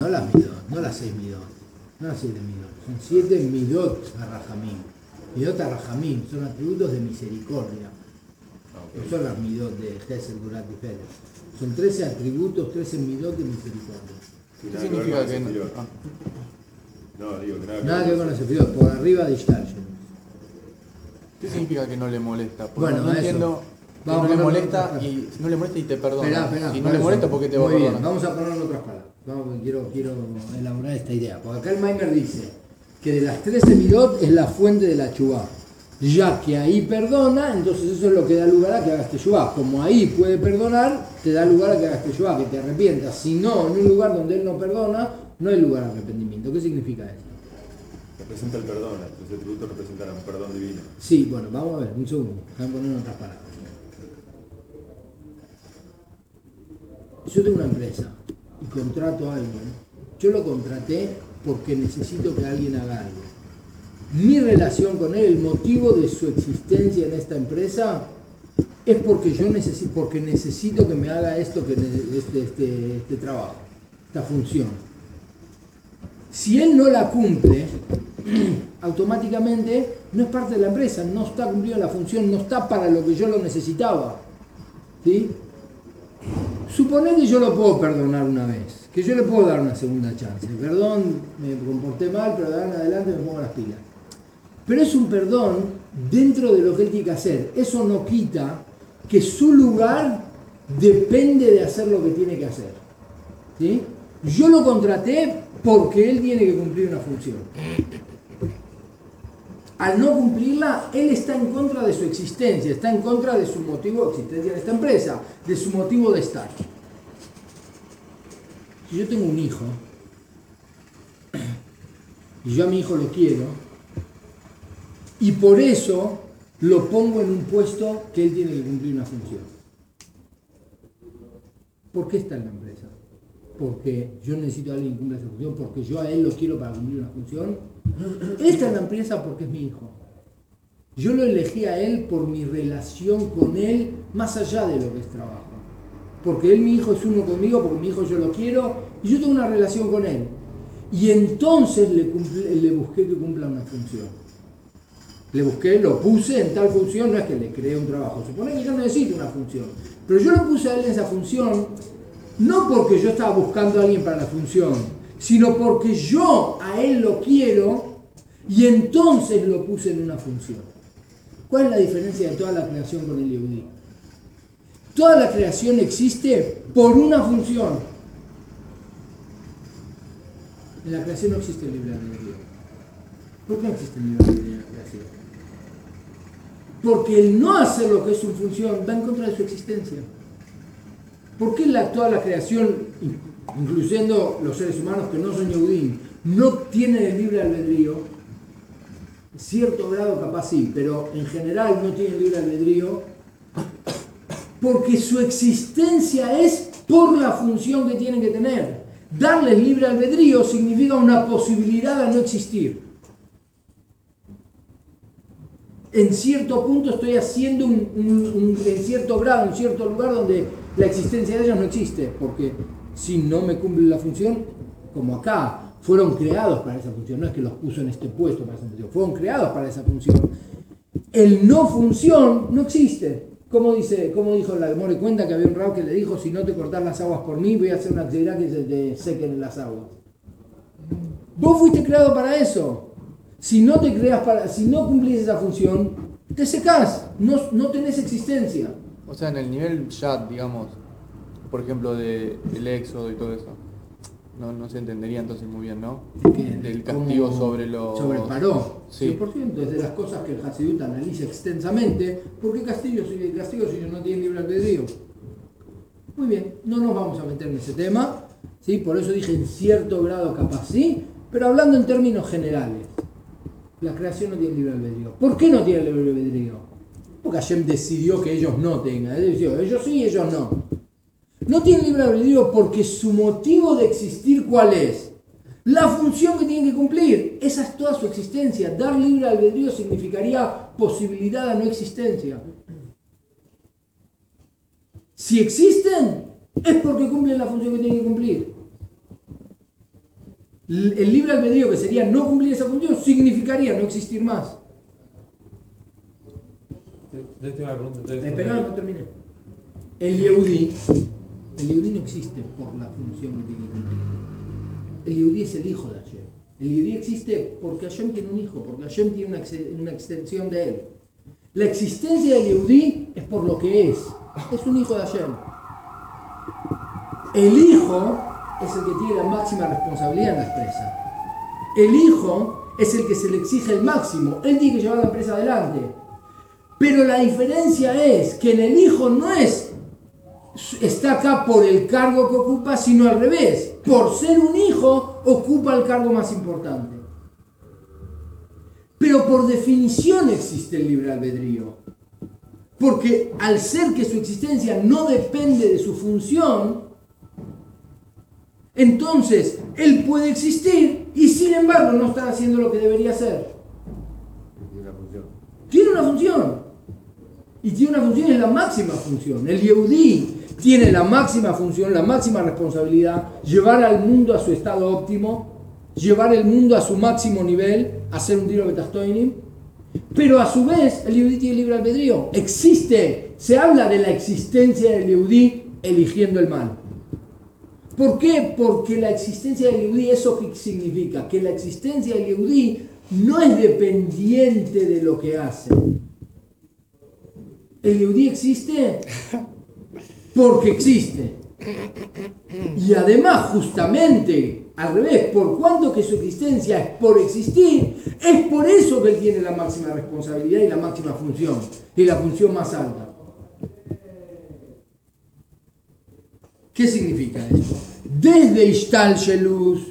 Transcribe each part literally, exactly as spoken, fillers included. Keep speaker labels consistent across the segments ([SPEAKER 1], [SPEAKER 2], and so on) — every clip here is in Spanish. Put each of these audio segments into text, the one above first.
[SPEAKER 1] las midot, no las seis midot, no las siete midot, son siete midot a Rajamín. Midot a Rajamín son atributos de misericordia. Okay. No son las midot de Gesed, Gurat y Félix. Son trece atributos, trece midot de misericordia.
[SPEAKER 2] ¿Qué significa que no? Ah.
[SPEAKER 3] No, digo que nada,
[SPEAKER 1] nada que ver con la sefirot, por arriba de Ishtar.
[SPEAKER 2] ¿Qué significa que no le molesta? Porque
[SPEAKER 1] bueno,
[SPEAKER 2] no entiendo que no le molesta y no le molesta y te perdona.
[SPEAKER 1] Esperá, esperá,
[SPEAKER 2] si no le molesta, ¿por qué te va a
[SPEAKER 1] perdonar?
[SPEAKER 2] perdonar?
[SPEAKER 1] Vamos a ponerlo en otras palabras. Vamos, quiero, quiero elaborar esta idea. Porque acá el Maimer dice que de las trece midot es la fuente de la chubá. Ya que ahí perdona, entonces eso es lo que da lugar a que hagas teshuvá. Como ahí puede perdonar, te da lugar a que hagas teshuvá, que te arrepientas. Si no, en un lugar donde él no perdona, no hay lugar a arrepentimiento. ¿Qué significa eso?
[SPEAKER 3] Representa el perdón, ese atributo representa un perdón divino.
[SPEAKER 1] Sí, bueno, vamos a ver, un segundo. Déjame poner otras palabras. Yo tengo una empresa y contrato a alguien. Yo lo contraté porque necesito que alguien haga algo. Mi relación con él, el motivo de su existencia en esta empresa, es porque yo necesito, porque necesito que me haga esto, que este, este, este trabajo, esta función. Si él no la cumple, automáticamente no es parte de la empresa, no está cumpliendo la función, no está para lo que yo lo necesitaba. ¿Sí? Suponé que yo lo puedo perdonar una vez, que yo le puedo dar una segunda chance. Perdón, me comporté mal, pero de ahora en adelante me pongo las pilas. Pero es un perdón dentro de lo que él tiene que hacer. Eso no quita que su lugar depende de hacer lo que tiene que hacer. ¿Sí? Yo lo contraté porque él tiene que cumplir una función. Al no cumplirla, él está en contra de su existencia, está en contra de su motivo de existencia en esta empresa, de su motivo de estar. Si yo tengo un hijo, y yo a mi hijo lo quiero, y por eso lo pongo en un puesto que él tiene que cumplir una función. ¿Por qué está en la empresa? Porque yo necesito a alguien que cumpla esa función, porque yo a él lo quiero para cumplir una función. Él está en la empresa porque es mi hijo. Yo lo elegí a él por mi relación con él, más allá de lo que es trabajo. Porque él, mi hijo, es uno conmigo, porque mi hijo yo lo quiero, y yo tengo una relación con él. Y entonces le, cumple, le busqué que cumpla una función. Le busqué, lo puse en tal función, no es que le creé un trabajo. Supone que yo necesito una función. Pero yo lo puse a él en esa función, no porque yo estaba buscando a alguien para la función, sino porque yo a él lo quiero y entonces lo puse en una función. ¿Cuál es la diferencia de toda la creación con el Yehudí? Toda la creación existe por una función. En la creación no existe el libre albedrío. ¿Por qué no existe el libre albedrío en la creación? Porque el no hacer lo que es su función va en contra de su existencia. ¿Por qué la, toda la creación, incluyendo los seres humanos que no son Yehudim, no tienen el libre albedrío? En cierto grado capaz sí, pero en general no tienen libre albedrío porque su existencia es por la función que tienen que tener. Darles libre albedrío significa una posibilidad de no existir. En cierto punto estoy haciendo un, un, un, en cierto grado, en cierto lugar donde la existencia de ellos no existe, porque si no me cumple la función, como acá, fueron creados para esa función, no es que los puso en este puesto para esa función, fueron creados para esa función. El no función no existe. Como dice, como dijo la Gemore, cuenta que había un rab que le dijo, si no te cortás las aguas por mí, voy a hacer una actividad que se te sequen las aguas. Vos fuiste creado para eso. Si no te creas para, si no cumplís esa función, te secás, no, no tenés existencia.
[SPEAKER 2] O sea, en el nivel ya, digamos, por ejemplo, de, del éxodo y todo eso, no, no se entendería entonces muy bien, ¿no?
[SPEAKER 1] Que,
[SPEAKER 2] del castigo sobre los...
[SPEAKER 1] Sobre el paró,
[SPEAKER 2] sí.
[SPEAKER 1] cien por ciento, es de las cosas que el Hasidut analiza extensamente. ¿Por qué castigo si el castigo si ellos no tienen libre albedrío? Muy bien, no nos vamos a meter en ese tema, ¿sí? Por eso dije en cierto grado capaz sí, pero hablando en términos generales. La creación no tiene libre albedrío. ¿Por qué no tiene libre albedrío? Porque Hashem decidió que ellos no tengan. Él decidió, ellos sí, ellos no. No tienen libre albedrío porque su motivo de existir, ¿cuál es? La función que tienen que cumplir. Esa es toda su existencia. Dar libre albedrío significaría posibilidad de no existencia. Si existen, es porque cumplen la función que tienen que cumplir. El libre albedrío, que sería no cumplir esa función, significaría no existir más. Espera, no terminé. El Yehudí, el Yehudí no existe por la función que tiene que cumplir. El Yehudí es el hijo de Hashem. El Yehudí existe porque Hashem tiene un hijo, porque Hashem tiene una, ex una extensión de él. La existencia del Yehudí es por lo que es. Es un hijo de Hashem. El hijo es el que tiene la máxima responsabilidad en la empresa. El hijo es el que se le exige el máximo. Él tiene que llevar la empresa adelante. Pero la diferencia es que en el hijo no es está acá por el cargo que ocupa, sino al revés. Por ser un hijo, ocupa el cargo más importante. Pero por definición existe el libre albedrío. Porque al ser que su existencia no depende de su función, entonces él puede existir y sin embargo no estar haciendo lo que debería hacer.
[SPEAKER 3] Tiene una función.
[SPEAKER 1] Tiene una función. Y tiene una función, es la máxima función. El Yehudí tiene la máxima función, la máxima responsabilidad, llevar al mundo a su estado óptimo, llevar el mundo a su máximo nivel, hacer un tiro betachtoinim. Pero a su vez, el Yehudí tiene libre albedrío. Existe, se habla de la existencia del Yehudí eligiendo el mal. ¿Por qué? Porque la existencia del Yehudí, ¿eso qué significa? Que la existencia del Yehudí no es dependiente de lo que hace. El Yehudí existe porque existe. Y además, justamente, al revés, por cuanto que su existencia es por existir, es por eso que él tiene la máxima responsabilidad y la máxima función, y la función más alta. ¿Qué significa esto? Desde Ishtal Sheluz,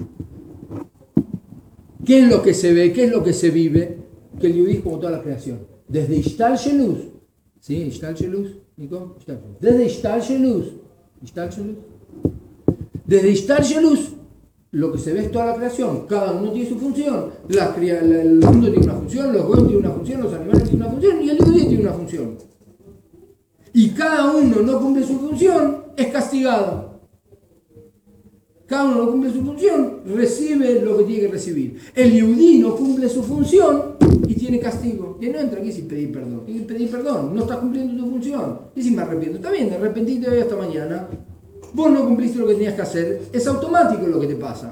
[SPEAKER 1] ¿qué es lo que se ve? ¿Qué es lo que se vive? Que el Yehudí es como toda la creación. Desde Ishtal Sheluz, ¿sí? Ishtal Sheluz, Nico, Ishtal Sheluz. Desde Ishtal Sheluz, Ishtal Sheluz. Desde Ishtal Sheluz, lo que se ve es toda la creación. Cada uno tiene su función. La, la, el mundo tiene una función, los goyim tienen una función, los animales tienen una función y el Yehudí tiene una función. Y cada uno no cumple su función, es castigado. Cada uno no cumple su función, recibe lo que tiene que recibir. El Yehudí no cumple su función y tiene castigo. Y no entra aquí sin pedir perdón. Tiene que pedir perdón, no estás cumpliendo tu función. Y si me arrepiento, está bien, arrepentite hoy hasta mañana. Vos no cumpliste lo que tenías que hacer, es automático lo que te pasa.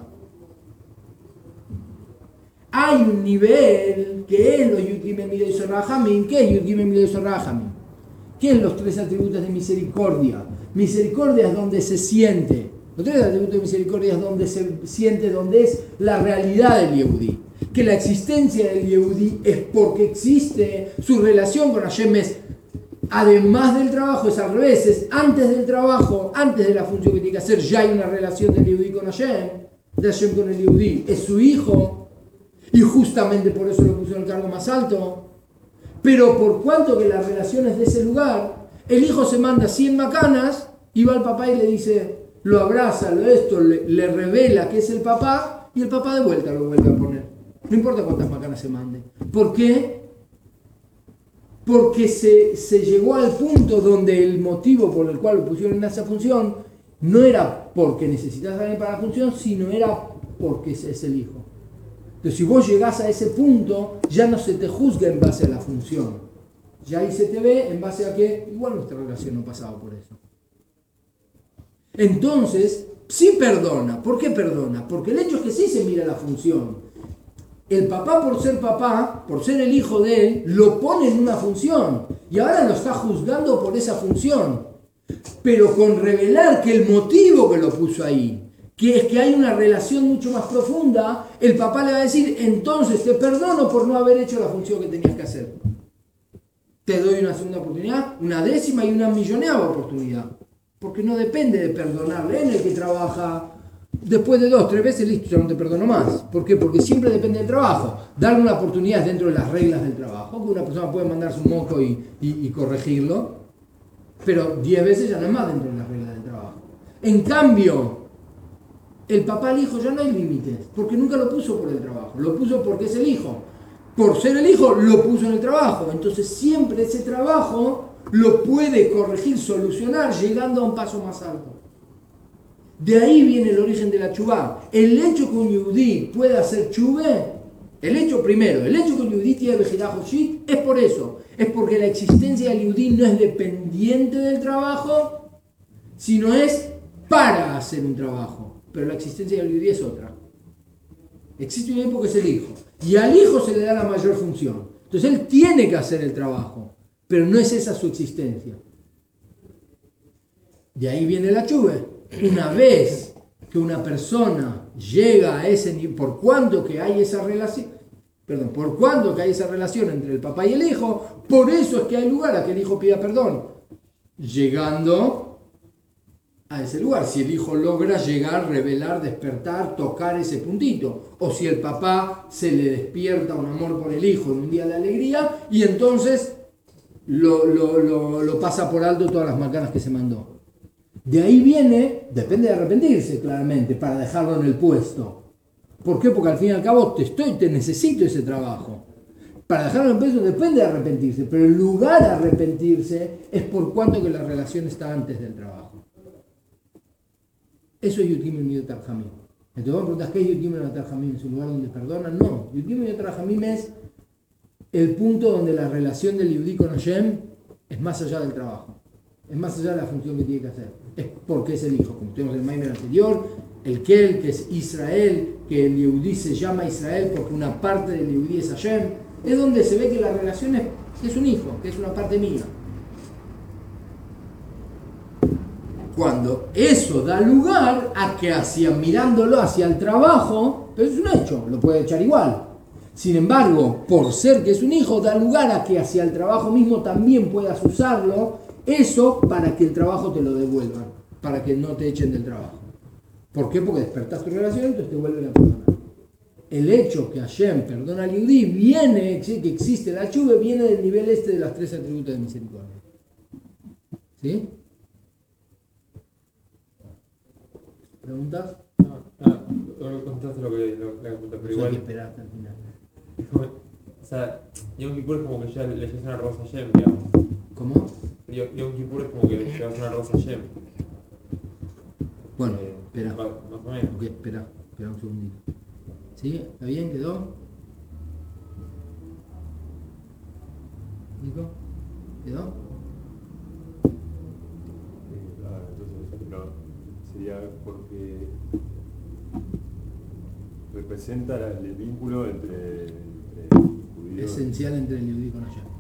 [SPEAKER 1] Hay un nivel que es los Yud Gimel Midei Rahamim. ¿Qué es Yud Gimel Midei Rahamim? ¿Qué es los tres atributos de misericordia? Misericordia es donde se siente. Los tres atributos de misericordia es donde se siente, donde es la realidad del Yehudí. Que la existencia del Yehudí es porque existe, su relación con Hashem es, además del trabajo, es al revés, es antes del trabajo, antes de la función que tiene que hacer, ya hay una relación del Yehudí con Hashem, de Hashem con el Yehudí, es su hijo, y justamente por eso lo puso en el cargo más alto. Pero por cuanto que la relación es de ese lugar, el hijo se manda cien macanas y va al papá y le dice, lo abraza, lo esto, le, le revela que es el papá y el papá de vuelta lo vuelve a poner. No importa cuántas macanas se mande. ¿Por qué? Porque se, se llegó al punto donde el motivo por el cual lo pusieron en esa función no era porque necesitas a alguien para la función, sino era porque es, es el hijo. Entonces, si vos llegás a ese punto, ya no se te juzga en base a la función. Ya ahí se te ve en base a que igual nuestra relación no pasaba por eso. Entonces, sí perdona. ¿Por qué perdona? Porque el hecho es que sí se mira la función. El papá, por ser papá, por ser el hijo de él, lo pone en una función. Y ahora lo está juzgando por esa función. Pero con revelar que el motivo que lo puso ahí, que es que hay una relación mucho más profunda, el papá le va a decir, entonces te perdono por no haber hecho la función que tenías que hacer. Te doy una segunda oportunidad, una décima y una milloneava oportunidad. Porque no depende de perdonarle. En el que trabaja, después de dos, tres veces, listo, ya no te perdono más. ¿Por qué? Porque siempre depende del trabajo. Darle una oportunidad dentro de las reglas del trabajo, que una persona puede mandarse un moco y, y, y corregirlo, pero diez veces ya no es más dentro de las reglas del trabajo. En cambio, el papá al hijo ya no hay límites, porque nunca lo puso por el trabajo, lo puso porque es el hijo. Por ser el hijo, lo puso en el trabajo. Entonces siempre ese trabajo lo puede corregir, solucionar, llegando a un paso más alto. De ahí viene el origen de la chubá. El hecho que un yudí pueda hacer chubé, el hecho primero, el hecho que un yudí tiene vejidá joshit es por eso. Es porque la existencia del yudí no es dependiente del trabajo, sino es para hacer un trabajo. Pero la existencia del yudí es otra. Existe un yudí porque es el hijo. Y al hijo se le da la mayor función. Entonces él tiene que hacer el trabajo, pero no es esa su existencia. De ahí viene la chubé. Una vez que una persona llega a ese nivel, por cuanto que hay esa relación, perdón, por cuanto que hay esa relación entre el papá y el hijo, por eso es que hay lugar a que el hijo pida perdón. Llegando a ese lugar, si el hijo logra llegar, revelar, despertar, tocar ese puntito, o si el papá se le despierta un amor por el hijo en un día de alegría y entonces lo, lo, lo, lo pasa por alto todas las macanas que se mandó. De ahí viene, depende de arrepentirse claramente, para dejarlo en el puesto. ¿Por qué? Porque al fin y al cabo te estoy, te necesito ese trabajo. Para dejarlo en el puesto depende de arrepentirse, pero el lugar a arrepentirse es por cuanto que la relación está antes del trabajo. Eso es Yutim y Yot Arhamim. Entonces vos me preguntás, ¿qué es Yutim y Yot Arhamim? ¿Es un lugar donde perdonan? No, Yutim y Yot Arhamim es el punto donde la relación del Yudí con Hashem es más allá del trabajo. Es más allá de la función que tiene que hacer. Es porque es el hijo. Como tuvimos en el Maimer anterior, el Kel, que es Israel, que el Yehudí se llama Israel porque una parte del Yehudí es Hashem, es donde se ve que la relación es, es un hijo, que es una parte mía. Cuando eso da lugar a que hacia, mirándolo hacia el trabajo, pero es un hecho, lo puede echar igual. Sin embargo, por ser que es un hijo, da lugar a que hacia el trabajo mismo también puedas usarlo. Eso para que el trabajo te lo devuelvan, para que no te echen del trabajo. ¿Por qué? Porque despertas tu relación y entonces te vuelven a perdonar. El hecho que Hashem perdona al Yudí viene, que existe la chuve, viene del nivel este de las tres atributos de misericordia. ¿Sí? ¿Preguntas?
[SPEAKER 4] No, no, no contaste lo que lo, la pregunta, pero igual.
[SPEAKER 1] Hay que esperar hasta el final.
[SPEAKER 4] O sea, Yom Kippur es como que ya le llevas una rosa a Hashem, digamos.
[SPEAKER 1] ¿Cómo?
[SPEAKER 4] Yom Kippur es como que le llevas una rosa a Hashem.
[SPEAKER 1] Bueno,
[SPEAKER 4] Eh,
[SPEAKER 1] espera.
[SPEAKER 4] Más, más o menos.
[SPEAKER 1] Ok, espera, espera un segundito. ¿Sí? ¿Está bien? ¿Quedó? ¿Nico? ¿Quedó?
[SPEAKER 3] Eh, ah, entonces, pero sería porque representa la- el vínculo entre, entre judíos,
[SPEAKER 1] Esencial entre el Yehudí con Hashem.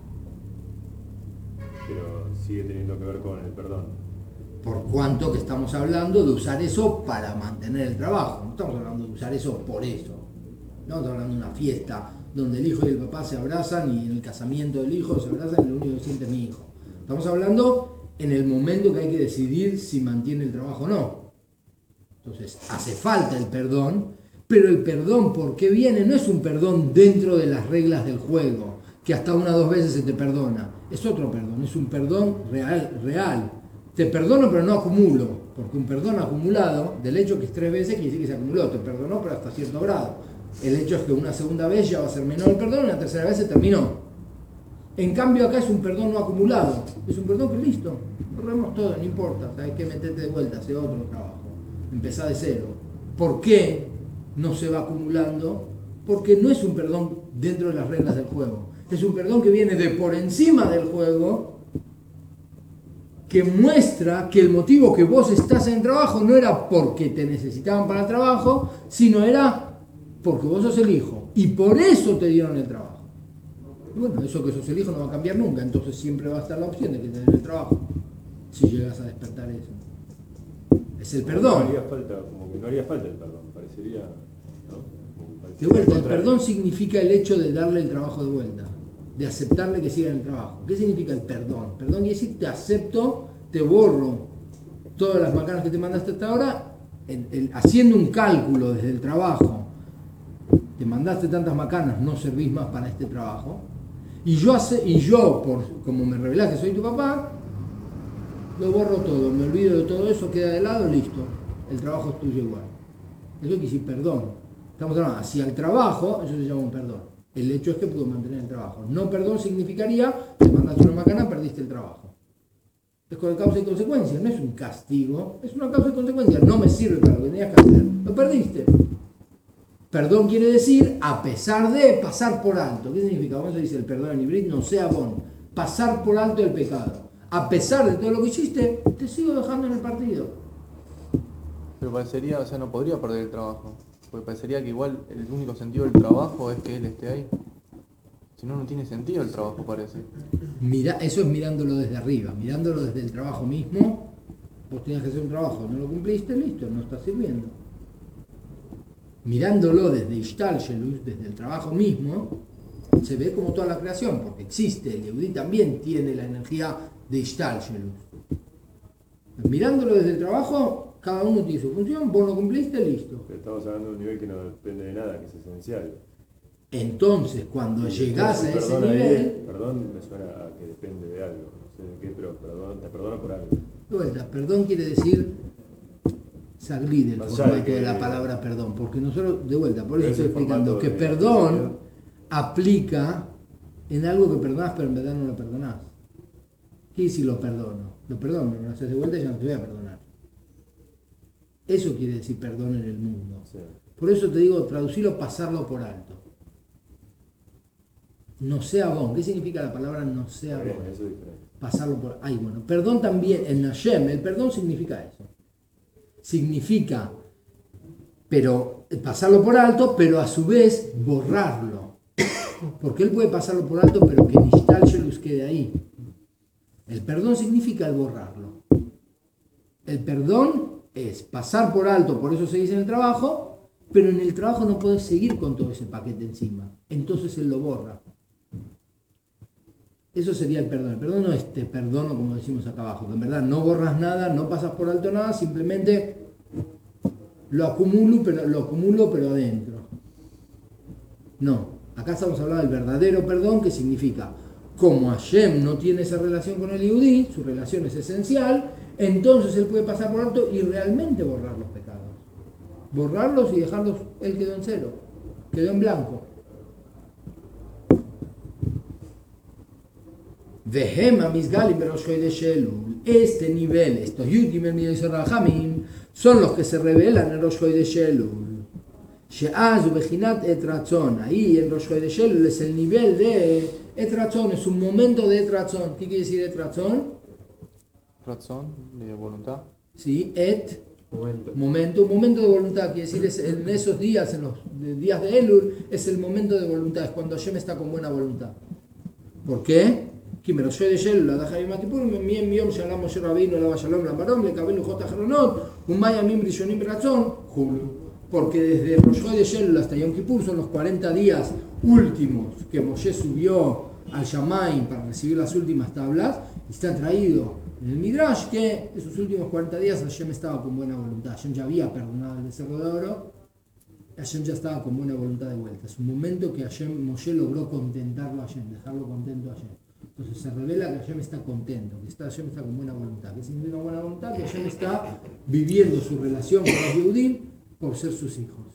[SPEAKER 3] pero sigue teniendo que ver con el perdón.
[SPEAKER 1] Por cuanto que estamos hablando de usar eso para mantener el trabajo. No estamos hablando de usar eso por eso. No estamos hablando de una fiesta donde el hijo y el papá se abrazan y en el casamiento del hijo se abrazan y lo único que siente es mi hijo. Estamos hablando en el momento que hay que decidir si mantiene el trabajo o no. Entonces, hace falta el perdón, pero el perdón, ¿por qué viene? No es un perdón dentro de las reglas del juego, que hasta una o dos veces se te perdona. Es otro perdón, es un perdón real, real. Te perdono pero no acumulo, porque un perdón acumulado, del hecho que es tres veces, quiere decir que se acumuló, te perdonó pero hasta cierto grado. El hecho es que una segunda vez ya va a ser menor el perdón y una tercera vez se terminó. En cambio acá es un perdón no acumulado, es un perdón que listo, borremos todo, no importa, sabes que meterte de vuelta, hacer otro trabajo, empezar de cero. ¿Por qué no se va acumulando? Porque no es un perdón dentro de las reglas del juego, es un perdón que viene de por encima del juego, que muestra que el motivo que vos estás en el trabajo no era porque te necesitaban para el trabajo, sino era porque vos sos el hijo y por eso te dieron el trabajo. Y bueno, eso que sos el hijo no va a cambiar nunca, entonces siempre va a estar la opción de que te den el trabajo, si llegas a despertar eso. Es el perdón.
[SPEAKER 3] No haría falta, como que no haría falta el perdón, parecería, ¿no? Como que
[SPEAKER 1] De
[SPEAKER 3] parecería
[SPEAKER 1] vuelta,
[SPEAKER 3] al
[SPEAKER 1] el
[SPEAKER 3] contrario.
[SPEAKER 1] perdón significa el hecho de darle el trabajo de vuelta, de aceptarle que siga en el trabajo. ¿Qué significa el perdón? Perdón quiere decir te acepto, te borro todas las macanas que te mandaste hasta ahora, en- en- haciendo un cálculo desde el trabajo. Te mandaste tantas macanas, no servís más para este trabajo. Y yo, hace, y yo por, como me revelás que soy tu papá, lo borro todo, me olvido de todo eso, queda de lado, listo. El trabajo es tuyo igual. Eso quiere decir perdón. Estamos hablando hacia el trabajo, eso se llama un perdón. El hecho es que puedo mantener el trabajo. No perdón significaría, te mandaste una macana, perdiste el trabajo. Es con causa y consecuencia, no es un castigo, es una causa y consecuencia. No me sirve para lo que tenías que hacer, lo perdiste. Perdón quiere decir, a pesar de, pasar por alto. ¿Qué significa? Vamos a decir el perdón en hibrid, no sea bon. Pasar por alto el pecado. A pesar de todo lo que hiciste, te sigo dejando en el partido.
[SPEAKER 2] Pero parecería, o sea, no podría perder el trabajo. Porque parecería que igual el único sentido del trabajo es que él esté ahí. Si no, no tiene sentido el trabajo, parece.
[SPEAKER 1] Mira, eso es mirándolo desde arriba. Mirándolo desde el trabajo mismo, vos tenías que hacer un trabajo, no lo cumpliste, listo, no está sirviendo. Mirándolo desde Ishtalshelus, desde el trabajo mismo, se ve como toda la creación, porque existe, el Yehudí también tiene la energía de Ishtalshelus. Mirándolo desde el trabajo, cada uno tiene su función, vos no cumpliste, listo.
[SPEAKER 3] Pero estamos hablando de un nivel que no depende de nada, que es esencial.
[SPEAKER 1] Entonces, cuando llegás a ese
[SPEAKER 3] Perdón ahí,
[SPEAKER 1] nivel...
[SPEAKER 3] perdón me suena a que depende de algo, no sé de qué, pero perdón, te perdono por algo.
[SPEAKER 1] De vuelta, perdón quiere decir salir del
[SPEAKER 3] Más allá
[SPEAKER 1] formato
[SPEAKER 3] de que-
[SPEAKER 1] de la palabra perdón, porque nosotros, de vuelta, por
[SPEAKER 3] Pero
[SPEAKER 1] eso
[SPEAKER 3] es
[SPEAKER 1] estoy
[SPEAKER 3] el
[SPEAKER 1] explicando
[SPEAKER 3] formato
[SPEAKER 1] que
[SPEAKER 3] de-
[SPEAKER 1] perdón aplica en algo que perdonás, pero en verdad no lo perdonás. ¿Qué si lo perdono? Lo perdono, me lo haces de vuelta y ya no te voy a perdonar. Eso quiere decir perdón en el mundo.
[SPEAKER 3] O sea,
[SPEAKER 1] Por eso te digo, traducirlo, pasarlo por alto. No sea bon. ¿Qué significa la palabra no sea
[SPEAKER 3] bien,
[SPEAKER 1] bon?
[SPEAKER 3] eso es diferente.
[SPEAKER 1] Pasarlo por... Ay, bueno, perdón también, en Hashem, el perdón significa eso. Significa, pero pasarlo por alto, pero a su vez borrarlo. Porque él puede pasarlo por alto, pero que Nishtal Shelus quede ahí. El perdón significa el borrarlo. El perdón es pasar por alto, por eso se dice en el trabajo, pero en el trabajo no puedes seguir con todo ese paquete encima. Entonces él lo borra. Eso sería el perdón. El perdón no es te perdono como decimos acá abajo, que en verdad no borras nada, no pasas por alto nada, simplemente lo acumulo, pero, lo acumulo, pero adentro. No, acá estamos hablando del verdadero perdón, que significa, como Hashem no tiene esa relación con el Yehudí, su relación es esencial, entonces él puede pasar por alto y realmente borrar los pecados. Borrarlos y dejarlos, él quedó en cero, quedó en blanco. Vehema misgalim berosh chodesh Elul. Este nivel, estos Yudim el Midas Rahamim, son los que se revelan en Rosh Chodesh Elul. She'az ubechinat et ratzon. Ahí en Rosh Chodesh Elul es el nivel de et ratzon, es un momento de et ratzon. ¿Qué quiere decir et ratzon?
[SPEAKER 2] Razón, de voluntad.
[SPEAKER 1] Sí, et
[SPEAKER 4] Momento.
[SPEAKER 1] momento, un momento de voluntad, quiere decir es en esos días, en los días de Elul, es el momento de voluntad, es cuando Hashem está con buena voluntad. ¿Por qué? כי מראשי דשאלו לדחי יום הכיפור מיום שעלה משה רבינו עליו השלום למרום לקבל לוחות אחרונות ומה ימים ראשונים ברצון חולו. Porque desde Rosh Hashanah hasta Yom Kippur son los cuarenta días últimos que Moshe subió al Shamaim para recibir las últimas tablas, y está traído en el Midrash que esos últimos cuarenta días Hashem estaba con buena voluntad. Hashem ya había perdonado el becerro de oro, Hashem ya estaba con buena voluntad de vuelta. Es un momento que Hashem, Moshe logró contentarlo a Hashem, dejarlo contento a Hashem. Entonces se revela que Hashem está contento, que está, Hashem está con buena voluntad. ¿Qué significa buena voluntad? Que Hashem está viviendo su relación con los Yehudim por ser sus hijos.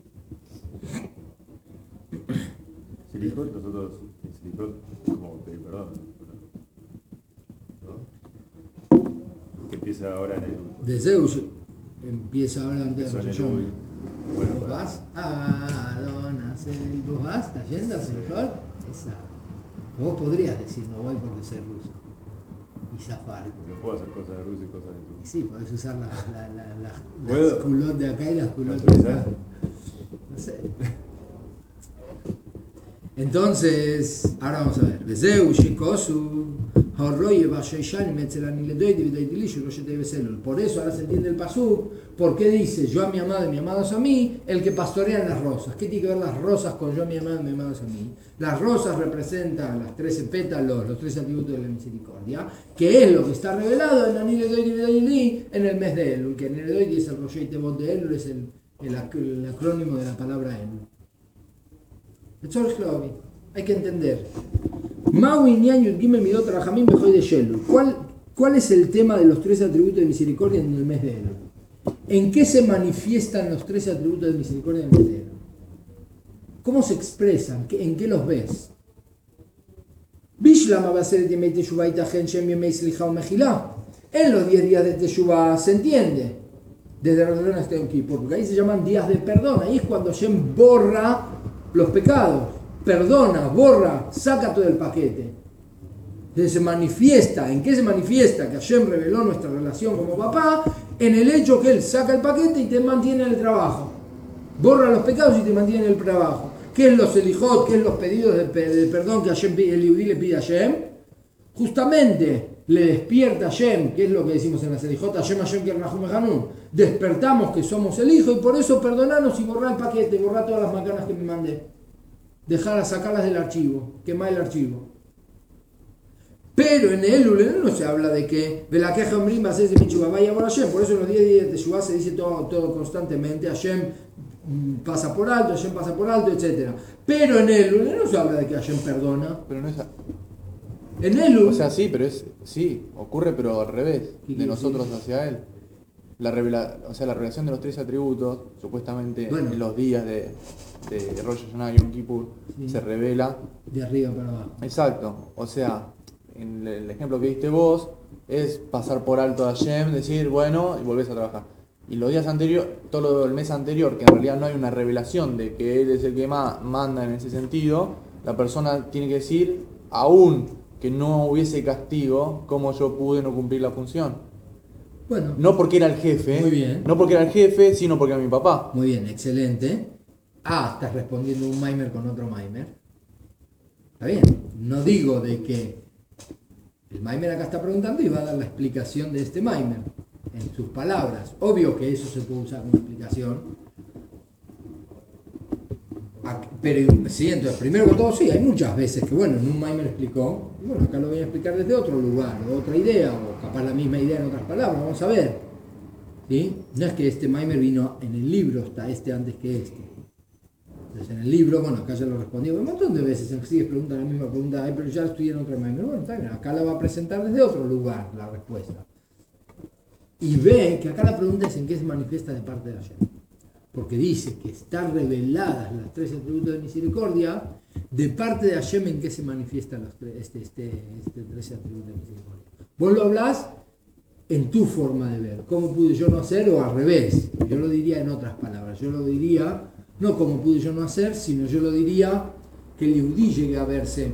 [SPEAKER 3] Silicot, nosotros en Silicot como pedir perdón, ¿no? Que empieza ahora en el...
[SPEAKER 1] De Zeus empieza ahora antes de
[SPEAKER 3] Eso en
[SPEAKER 1] Rosh
[SPEAKER 3] el
[SPEAKER 1] Hashanah.
[SPEAKER 3] Bueno,
[SPEAKER 1] ¿Vos
[SPEAKER 3] para-
[SPEAKER 1] vas? Ah, Adona, ¿vos vas? ¿Estás yendo a Silicot? Esa. Vos podrías decir, no voy porque soy ruso. Y zafar.
[SPEAKER 3] no puedo hacer cosas de Rusia y cosas de
[SPEAKER 1] Y
[SPEAKER 3] tu.
[SPEAKER 1] sí, podés usar la, la, la, la, las
[SPEAKER 3] ¿Puedo?
[SPEAKER 1] culot de acá y las culot de
[SPEAKER 3] ¿Autorizás?
[SPEAKER 1] acá. No sé. Entonces, ahora vamos a ver. Vezeu, Shikosu, Horroye, Bashayshan, Metzelani, Ledoy, Dividaitilish, Roshete Beselul. Por eso ahora se entiende el pasú. ¿Por qué dice yo a mi amado y mi amado es a mí? El que pastorea en las rosas. ¿Qué tiene que ver las rosas con yo a mi amado y mi amado es a mí? Las rosas representan las trece pétalos, los tres atributos de la misericordia, que es lo que está revelado en Ani Ledoy, Dividaitilish en el mes de Elul. Que en el Ledoy es el Roshei Tevot de Elul, es el, el, el acrónimo de la palabra Elul. Hay que entender. ¿Cuál, ¿Cuál es el tema de los tres atributos de misericordia en el mes de Elul? ¿En qué se manifiestan los tres atributos de misericordia en el mes de Elul? ¿Cómo se expresan? ¿En qué los ves? En los diez días de Teshuvah se entiende, desde la Rosh hasta Yom Kippur, porque ahí se llaman días de perdón, ahí es cuando Hashem borra los pecados, perdona, borra, saca todo el paquete. Entonces se manifiesta, ¿en qué se manifiesta? Que Hashem reveló nuestra relación como papá, en el hecho que Él saca el paquete y te mantiene en el trabajo. Borra los pecados y te mantiene en el trabajo. ¿Qué es los selijot? ¿Qué es los pedidos de, de perdón que Hashem, el Yehudí le pide a Hashem? Justamente le despierta a Hashem, que es lo que decimos en la selijot, Hashem Hashem que Rahum Hanun. Despertamos que somos el hijo y por eso perdonanos y borrar el paquete, borrar todas las macanas que me mandé. Dejar, sacarlas del archivo, quemar el archivo. Pero en el Elul no se habla de que de la queja Omrim va a ser de Michubá vaya por Hashem. Por eso en los diez días de Teshuvah se dice todo, todo constantemente. Hashem pasa por alto, Hashem pasa por alto, etcétera. Pero en el Elul no se habla de que Hashem perdona.
[SPEAKER 2] Pero no es...
[SPEAKER 1] En Elul...
[SPEAKER 2] O sea, sí, pero es... Sí, ocurre, pero al revés. De nosotros hacia Él. La revela, o sea, la revelación de los tres atributos, supuestamente bueno, en los días de, de Rosh Hashanah y Yom Kippur, sí, se revela...
[SPEAKER 1] De arriba para abajo.
[SPEAKER 2] Exacto. O sea... En el ejemplo que diste vos, es pasar por alto a Hashem, decir, bueno, y volvés a trabajar. Y los días anteriores, todo el mes anterior, que en realidad no hay una revelación de que Él es el que más manda en ese sentido, la persona tiene que decir, aún que no hubiese castigo, cómo yo pude no cumplir la función.
[SPEAKER 1] Bueno.
[SPEAKER 2] No porque era el jefe,
[SPEAKER 1] muy bien.
[SPEAKER 2] No porque era el jefe, sino porque era mi papá.
[SPEAKER 1] Muy bien, excelente. Ah, estás respondiendo un Maimer con otro Maimer. Está bien. No digo de que el Maimer acá está preguntando y va a dar la explicación de este Maimer en sus palabras. Obvio que eso se puede usar como explicación. Pero sí, entonces, primero que todo, sí, hay muchas veces que, bueno, en un Maimer explicó, y bueno, acá lo voy a explicar desde otro lugar, o otra idea, o capaz la misma idea en otras palabras, vamos a ver. ¿Sí? No es que este Maimer vino en el libro, está este antes que este. Entonces en el libro, bueno, acá ya lo respondí un montón de veces, en sí preguntan la misma pregunta, ay, pero ya estudié en otro Maimer. Bueno, está bien, acá la va a presentar desde otro lugar la respuesta. Y ve que acá la pregunta es en qué se manifiesta de parte de Hashem. Porque dice que están reveladas las tres atributos de misericordia, de parte de Hashem en qué se manifiestan los tres, este, este, este tres atributos de misericordia. Vos lo hablás en tu forma de ver, cómo pude yo no hacer o al revés. Yo lo diría en otras palabras, yo lo diría... No como pude yo no hacer, sino yo lo diría que el Yehudí llegue a verse.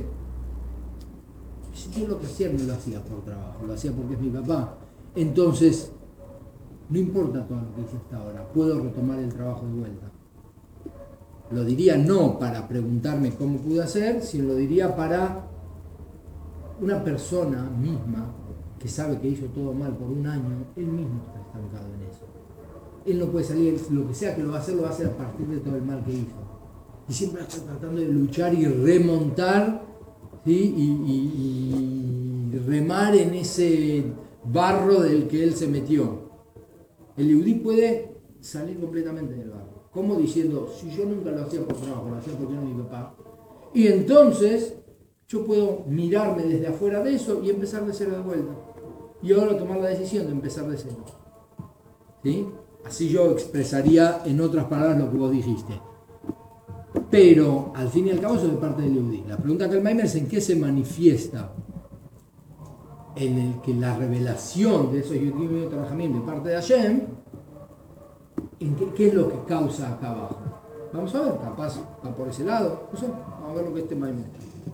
[SPEAKER 1] Si yo lo que hacía no lo hacía por trabajo, lo hacía porque es mi papá. Entonces, no importa todo lo que hice hasta ahora, puedo retomar el trabajo de vuelta. Lo diría no para preguntarme cómo pude hacer, sino lo diría para una persona misma que sabe que hizo todo mal por un año, él mismo está estancado en eso. Él no puede salir, lo que sea que lo va a hacer, lo va a hacer a partir de todo el mal que hizo. Y siempre está tratando de luchar y remontar, ¿sí? y, y, y remar en ese barro del que él se metió. El Yehudí puede salir completamente del barro. Como diciendo, si yo nunca lo hacía por trabajo, lo hacía porque era mi papá. Y entonces yo puedo mirarme desde afuera de eso y empezar de cero de vuelta. Y ahora tomar la decisión de empezar de cero. ¿Sí? Así yo expresaría en otras palabras lo que vos dijiste. Pero, al fin y al cabo, eso es de parte del Yehudí. La pregunta que el Maimer es en qué se manifiesta en el que la revelación de esos Yehudí y Trabajamín de parte de Hashem, en qué, qué es lo que causa acá abajo. Vamos a ver, capaz va por ese lado. No sé, vamos a ver lo que este Maimer.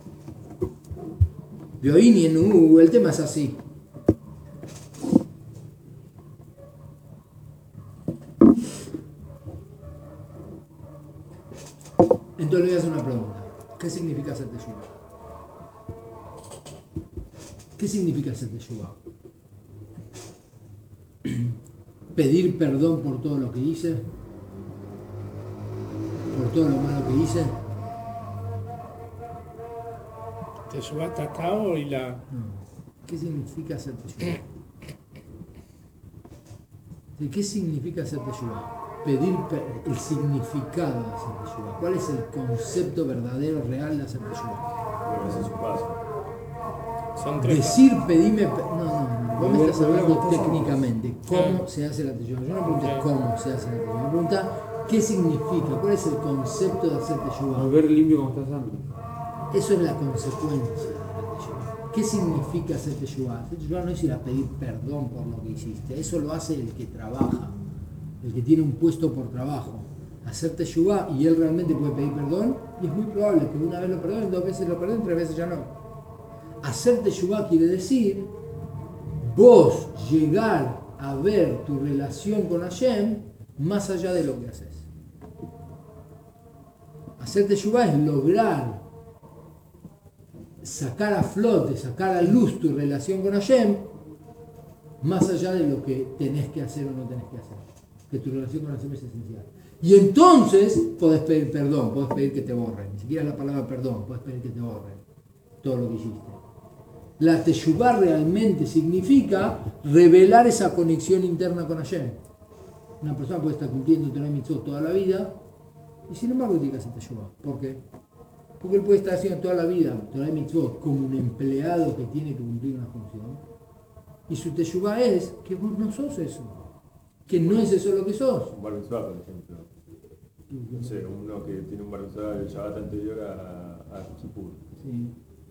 [SPEAKER 1] Vioini en U, el tema es así. Entonces le voy a hacer una pregunta. ¿Qué significa hacer teshuvah? ¿Qué significa hacer teshuvah? ¿Pedir perdón por todo lo que hice? ¿Por todo lo malo que hice?
[SPEAKER 5] Teshuvah está acá y la...
[SPEAKER 1] No. ¿Qué significa hacer teshuvah? ¿Qué significa hacer teshuvah? Pedir el significado de hacer teshuvah. ¿Cuál es el concepto verdadero, real de hacer teshuvah?
[SPEAKER 3] Pero ese es su paso.
[SPEAKER 5] Son tres.
[SPEAKER 1] Decir, pedime... Pe no, no, no. Vos me estás hablando técnicamente. ¿Cómo se hace la teshuvah? Yo no pregunté cómo se hace la teshuvah. Me pregunta qué significa, cuál es el concepto de hacer teshuvah.
[SPEAKER 4] Volver limpio como estás dando.
[SPEAKER 1] Eso es la consecuencia de la teshuvah. ¿Qué significa hacer teshuvá? Hacer teshuvá no es ir a pedir perdón por lo que hiciste, eso lo hace el que trabaja, el que tiene un puesto por trabajo. Hacer teshuvá y él realmente puede pedir perdón, y es muy probable que una vez lo perdonen, dos veces lo perdonen, tres veces ya no. Hacer teshuvá quiere decir vos llegar a ver tu relación con Hashem más allá de lo que haces. Hacer teshuvá es lograr sacar a flote, sacar a luz tu relación con Hashem más allá de lo que tenés que hacer o no tenés que hacer. Que tu relación con Hashem es esencial. Y entonces podés pedir perdón, podés pedir que te borren. Ni siquiera la palabra perdón, podés pedir que te borren todo lo que hiciste. La teshuvá realmente significa revelar esa conexión interna con Hashem. Una persona puede estar cumpliendo Torah y Mitzvot toda la vida y sin embargo tiene que hacer teshuvá. ¿Por qué? Porque él puede estar haciendo toda la vida Torah y Mitzvot como un empleado que tiene que cumplir una función y su teshuvá es que vos no sos eso, que no es eso lo que sos.
[SPEAKER 3] Un bar mitzvah, por ejemplo. No sé, uno que tiene un bar mitzvah el Shabbat anterior a, a Kippur.
[SPEAKER 1] Sí,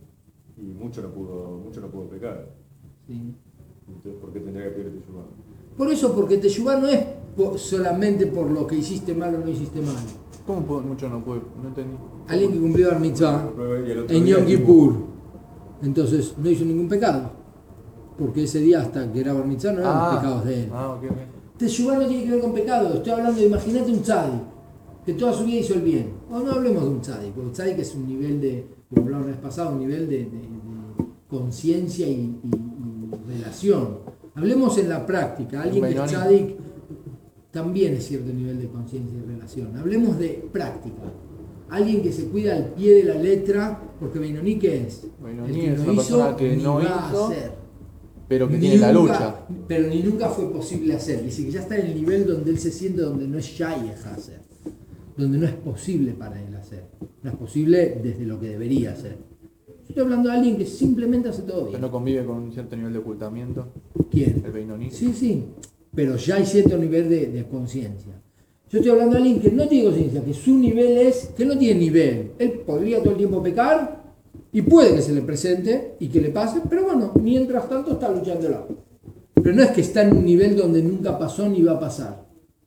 [SPEAKER 3] Y mucho no pudo, mucho no pudo pecar.
[SPEAKER 1] sí.
[SPEAKER 3] Entonces, ¿por qué tendría que pedir teshuvá?
[SPEAKER 1] Por eso, porque teshuvá no es po- solamente por lo que hiciste mal o no hiciste mal.
[SPEAKER 2] ¿Cómo puedo? Mucho no pude, no entendí.
[SPEAKER 1] Alguien que cumplió Bar Mitzvah
[SPEAKER 3] Y el otro
[SPEAKER 1] en
[SPEAKER 3] día
[SPEAKER 1] Yom
[SPEAKER 3] tipo,
[SPEAKER 1] Kippur, entonces no hizo ningún pecado. Porque ese día hasta que era Bar Mitzvah no eran los pecados de él.
[SPEAKER 2] Ah, ok, ok.
[SPEAKER 1] Teshuvá no tiene que ver con pecado. Estoy hablando de, imagínate un tzadik, que toda su vida hizo el bien. O no hablemos de un tzadik, porque un tzadik es un nivel de, como hablamos la vez pasada, un nivel de, de, de conciencia y, y, y relación. Hablemos en la práctica. Alguien que es tzadik también es cierto nivel de conciencia y relación. Hablemos de práctica. Alguien que se cuida al pie de la letra, porque Beinoní, ¿qué es?
[SPEAKER 2] Beinoní
[SPEAKER 1] El que
[SPEAKER 2] es
[SPEAKER 1] no
[SPEAKER 2] una
[SPEAKER 1] hizo,
[SPEAKER 2] persona que
[SPEAKER 1] ni
[SPEAKER 2] no
[SPEAKER 1] va a
[SPEAKER 2] hizo,
[SPEAKER 1] hacer.
[SPEAKER 2] pero que
[SPEAKER 1] Ni
[SPEAKER 2] tiene la
[SPEAKER 1] nunca-
[SPEAKER 2] lucha.
[SPEAKER 1] Pero ni nunca fue posible hacer. Dice que ya está en el nivel donde él se siente, donde no es shayech hacer. Donde no es posible para él hacer. No es posible desde lo que debería hacer. Yo estoy hablando de alguien que simplemente hace todo
[SPEAKER 2] Que
[SPEAKER 1] bien.
[SPEAKER 2] no convive con un cierto nivel de ocultamiento.
[SPEAKER 1] ¿Quién?
[SPEAKER 2] El Beinoní.
[SPEAKER 1] Sí, sí. Pero ya hay cierto nivel de, de conciencia. Yo estoy hablando de alguien que no tiene conciencia, que su nivel es, que no tiene nivel. Él podría todo el tiempo pecar y puede que se le presente y que le pase, pero bueno, mientras tanto está luchándolo. Pero no es que está en un nivel donde nunca pasó ni va a pasar.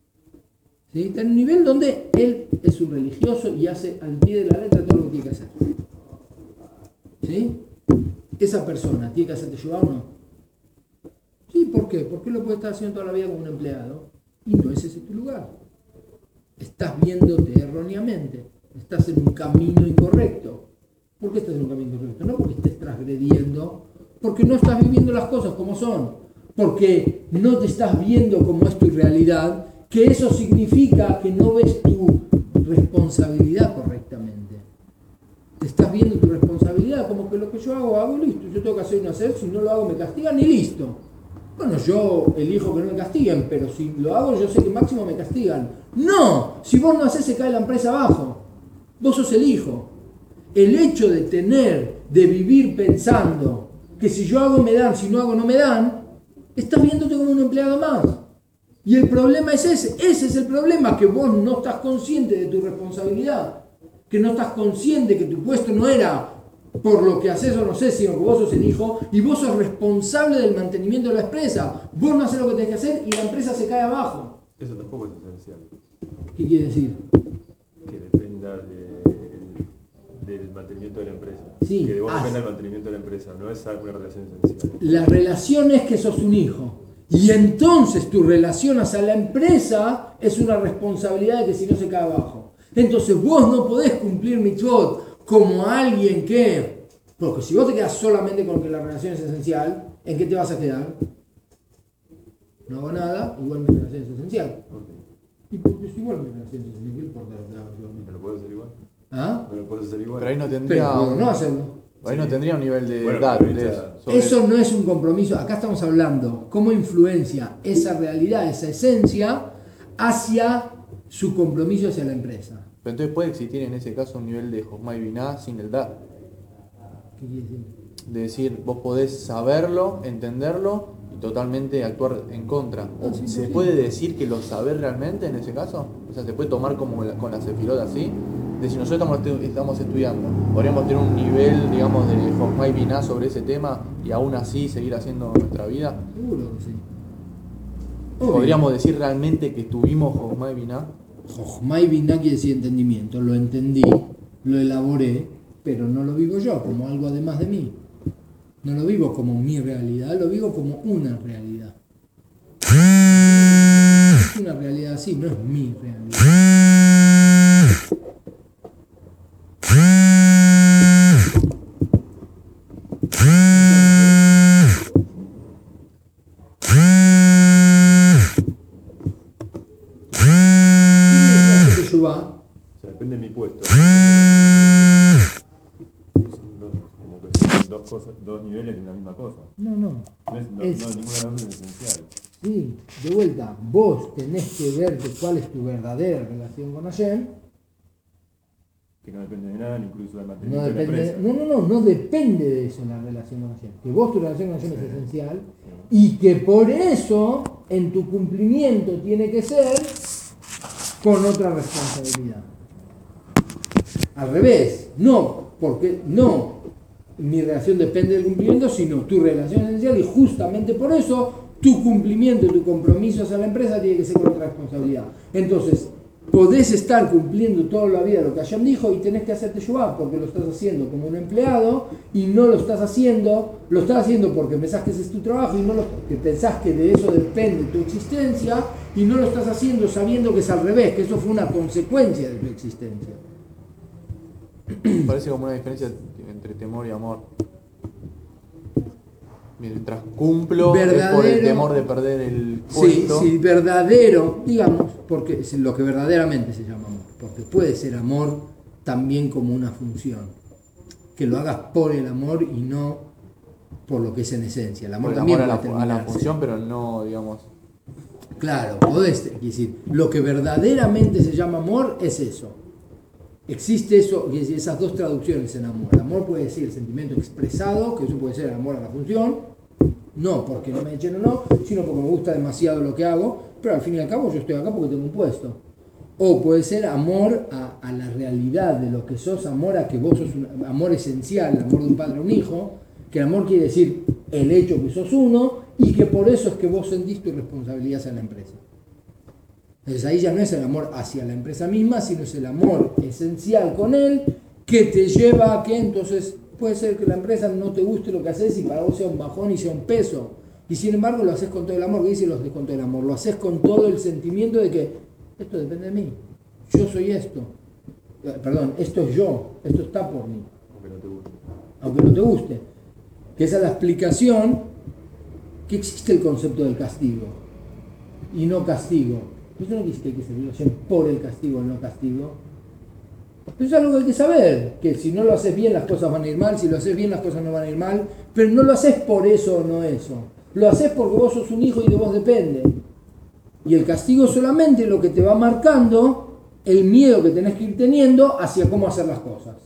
[SPEAKER 1] ¿Sí? Está en un nivel donde él es un religioso y hace al pie de la letra todo lo que tiene que hacer. ¿Sí? Esa persona tiene que hacer teshuvá o no. Sí, ¿por qué? Porque lo puede estar haciendo toda la vida como un empleado y no es ese tu lugar. Estás viéndote erróneamente, estás en un camino incorrecto. ¿Por qué estás en un camino incorrecto? No porque estés transgrediendo, porque no estás viviendo las cosas como son, porque no te estás viendo como es tu realidad, que eso significa que no ves tu responsabilidad correctamente. Te estás viendo tu responsabilidad como que lo que yo hago, hago y listo. Yo tengo que hacer y no hacer, si no lo hago me castigan y listo. Bueno, yo elijo que no me castiguen, pero si lo hago yo sé que máximo me castigan. No, si vos no haces se cae la empresa abajo. Vos sos el hijo. El hecho de tener, de vivir pensando que si yo hago me dan, si no hago no me dan, estás viéndote como un empleado más. Y el problema es ese, ese es el problema, que vos no estás consciente de tu responsabilidad, que no estás consciente que tu puesto no era por lo que haces o no sé, sino que vos sos el hijo y vos sos responsable del mantenimiento de la empresa. Vos no haces lo que tenés que hacer y la empresa se cae abajo.
[SPEAKER 3] Eso tampoco es esencial.
[SPEAKER 1] ¿Qué quiere decir?
[SPEAKER 3] Que dependa de- del mantenimiento de la empresa.
[SPEAKER 1] Sí,
[SPEAKER 3] que de vos
[SPEAKER 1] ah,
[SPEAKER 3] dependa del mantenimiento de la empresa, no es una relación esencial.
[SPEAKER 1] La relación es que sos un hijo. Y entonces tu relación hacia la empresa es una responsabilidad de que si no se cae abajo. Entonces vos no podés cumplir mitzvot como alguien que... Porque si vos te quedás solamente con que la relación es esencial, ¿en qué te vas a quedar? No hago nada, igual mi relación es esencial.
[SPEAKER 3] Ok.
[SPEAKER 1] Y porque es igual mi relación es esencial, ¿qué importa lo que haga yo?
[SPEAKER 3] ¿Me lo puedo hacer igual?
[SPEAKER 1] ¿Ah?
[SPEAKER 3] ¿Me lo puedo hacer igual?
[SPEAKER 2] Pero ahí no
[SPEAKER 1] Pero
[SPEAKER 2] tendría,
[SPEAKER 1] puedo
[SPEAKER 2] un-
[SPEAKER 1] no hacerlo.
[SPEAKER 2] ahí no tendría un nivel de
[SPEAKER 3] Bueno,
[SPEAKER 2] edad.
[SPEAKER 3] pero
[SPEAKER 2] de
[SPEAKER 3] ahorita-
[SPEAKER 2] eso, sobre-
[SPEAKER 1] Eso no es un compromiso. Acá estamos hablando cómo influencia esa realidad, esa esencia, hacia su compromiso hacia la empresa.
[SPEAKER 2] Pero entonces puede existir en ese caso un nivel de Josma y Biná sin el edad.
[SPEAKER 1] ¿Qué quiere decir?
[SPEAKER 2] De decir, vos podés saberlo, entenderlo y totalmente actuar en contra. ¿O
[SPEAKER 1] Ah, sí,
[SPEAKER 2] ¿Se
[SPEAKER 1] sí.
[SPEAKER 2] puede decir que lo sabés realmente en ese caso? O sea, ¿se puede tomar como la- con la sefirot así? de si nosotros estamos, estamos estudiando, podríamos tener un nivel, digamos, de Jochma y Biná sobre ese tema y aún así seguir haciendo nuestra vida?
[SPEAKER 1] Seguro que sí. Obvio.
[SPEAKER 2] ¿Podríamos decir realmente que tuvimos Jochma y Biná?
[SPEAKER 1] Jochma y Biná quiere decir entendimiento, lo entendí, lo elaboré, pero no lo vivo yo como algo además de mí. No lo vivo como mi realidad, lo vivo como una realidad. Es una realidad así, no es mi realidad.
[SPEAKER 3] O sea, depende de mi puesto. Son dos, como que son dos cosas, dos niveles de una misma cosa.
[SPEAKER 1] No, no.
[SPEAKER 3] No es, no,
[SPEAKER 1] Es-
[SPEAKER 3] no, ninguna de las dos es esencial.
[SPEAKER 1] Sí, de vuelta, vos tenés que ver de cuál es tu verdadera relación con Hashem.
[SPEAKER 3] Que no depende de nada, ni incluso del
[SPEAKER 1] No
[SPEAKER 3] mantenimiento de la
[SPEAKER 1] depende,
[SPEAKER 3] empresa.
[SPEAKER 1] no, no, no, no depende de eso la relación con Hashem. Que vos tu relación con Hashem es esencial y que por eso en tu cumplimiento tiene que ser con otra responsabilidad. Al revés, no, porque no mi relación depende del cumplimiento, sino tu relación esencial, y justamente por eso tu cumplimiento y tu compromiso hacia la empresa tiene que ser con otra responsabilidad. Entonces, podés estar cumpliendo toda la vida lo que Hashem dijo y tenés que hacerte teshuvá porque lo estás haciendo como un empleado y no lo estás haciendo, lo estás haciendo porque pensás que ese es tu trabajo y no lo, que pensás que de eso depende tu existencia y no lo estás haciendo sabiendo que es al revés, que eso fue una consecuencia de tu existencia.
[SPEAKER 2] Parece como una diferencia entre temor y amor. Mientras cumplo es por el
[SPEAKER 1] Verdadero-
[SPEAKER 2] temor de perder el
[SPEAKER 1] Sí,
[SPEAKER 2] puesto.
[SPEAKER 1] sí, verdadero, digamos, porque es lo que verdaderamente se llama amor, porque puede ser amor también como una función, que lo hagas por el amor y no por lo que es en esencia. El amor
[SPEAKER 2] Por el
[SPEAKER 1] también
[SPEAKER 2] amor a
[SPEAKER 1] puede
[SPEAKER 2] la, a la
[SPEAKER 1] terminarse.
[SPEAKER 2] función, pero no, digamos.
[SPEAKER 1] Claro, podés, quiero decir, lo que verdaderamente se llama amor es eso. Existe eso, quiero decir, esas dos traducciones en amor. El amor puede decir el sentimiento expresado, que eso puede ser amor a la función, no porque no me echen o no, sino porque me gusta demasiado lo que hago, pero al fin y al cabo yo estoy acá porque tengo un puesto. O puede ser amor a, a la realidad de lo que sos, amor a que vos sos un amor esencial, amor de un padre a un hijo, que el amor quiere decir el hecho que sos uno y que por eso es que vos sentís tu responsabilidad hacia la empresa. Entonces ahí ya no es el amor hacia la empresa misma, sino es el amor esencial con él que te lleva a que entonces puede ser que la empresa no te guste lo que haces y para vos sea un bajón y sea un peso. Y sin embargo lo haces con todo el amor, ¿qué dice lo haces con todo el amor? Lo haces con todo el sentimiento de que esto depende de mí, yo soy esto, Eh, perdón, esto es yo, esto está por mí,
[SPEAKER 3] Aunque no te guste.
[SPEAKER 1] aunque no te guste. Que esa es la explicación que existe el concepto del castigo y no castigo. Eso no quiere decir que hay que servir a Hashem por el castigo o no castigo. Eso es algo que hay que saber, que si no lo haces bien las cosas van a ir mal, si lo haces bien las cosas no van a ir mal, pero no lo haces por eso o no eso. Lo haces porque vos sos un hijo y de vos depende. Y el castigo solamente es lo que te va marcando el miedo que tenés que ir teniendo hacia cómo hacer las cosas.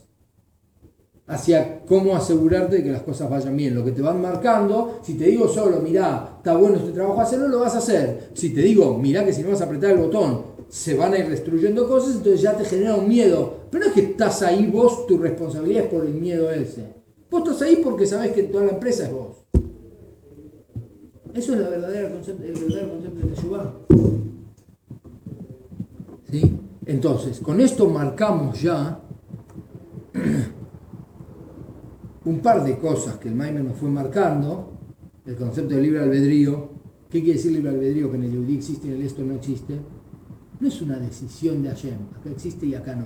[SPEAKER 1] Hacia cómo asegurarte de que las cosas vayan bien. Lo que te van marcando, si te digo solo, mirá, está bueno este trabajo, hacerlo, lo vas a hacer. Si te digo, mirá que si no vas a apretar el botón, se van a ir destruyendo cosas, entonces ya te genera un miedo. Pero no es que estás ahí vos, tu responsabilidad es por el miedo ese. Vos estás ahí porque sabés que toda la empresa es vos. Eso es la verdadera concepto, el verdadero concepto de Teshuvá. ¿Sí? Entonces, con esto marcamos ya un par de cosas que el Maimon nos fue marcando. El concepto de libre albedrío. ¿Qué quiere decir libre albedrío? Que en el Yehudí existe y en el esto no existe. No es una decisión de Hashem. Acá existe y acá no.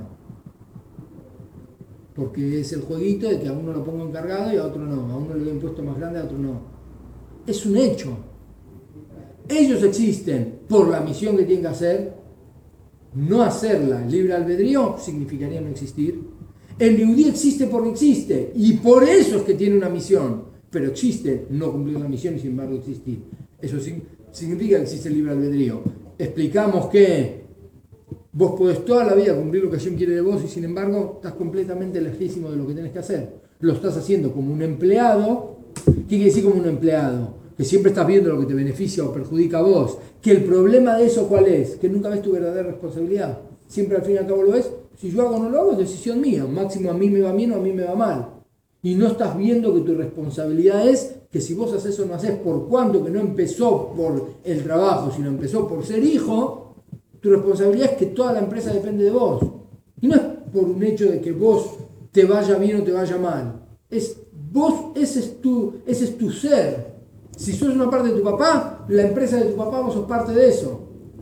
[SPEAKER 1] Porque es el jueguito de que a uno lo pongo encargado y a otro no. A uno le doy un puesto más grande, a otro no. Es un hecho. Ellos existen por la misión que tienen que hacer. No hacerla libre albedrío significaría no existir. El Yehudí existe porque existe y por eso es que tiene una misión, pero existe no cumplir la misión y sin embargo existir. Eso significa que existe el libre albedrío. Explicamos que vos podés toda la vida cumplir lo que Hashem quiere de vos y sin embargo estás completamente lejísimo de lo que tenés que hacer. Lo estás haciendo como un empleado. ¿Qué quiere decir como un empleado? Que siempre estás viendo lo que te beneficia o perjudica a vos. Que el problema de eso ¿cuál es? Que nunca ves tu verdadera responsabilidad. Siempre al fin y al cabo lo ves, Si yo hago o no lo hago, es decisión mía. Máximo a mí me va bien o a mí me va mal. Y no estás viendo que tu responsabilidad es que si vos haces o no haces por cuanto que no empezó por el trabajo, sino empezó por ser hijo, tu responsabilidad es que toda la empresa depende de vos. Y no es por un hecho de que vos te vaya bien o te vaya mal. Es vos, ese es tu, ese es tu ser. Si sos una parte de tu papá, la empresa de tu papá, vos sos parte de eso.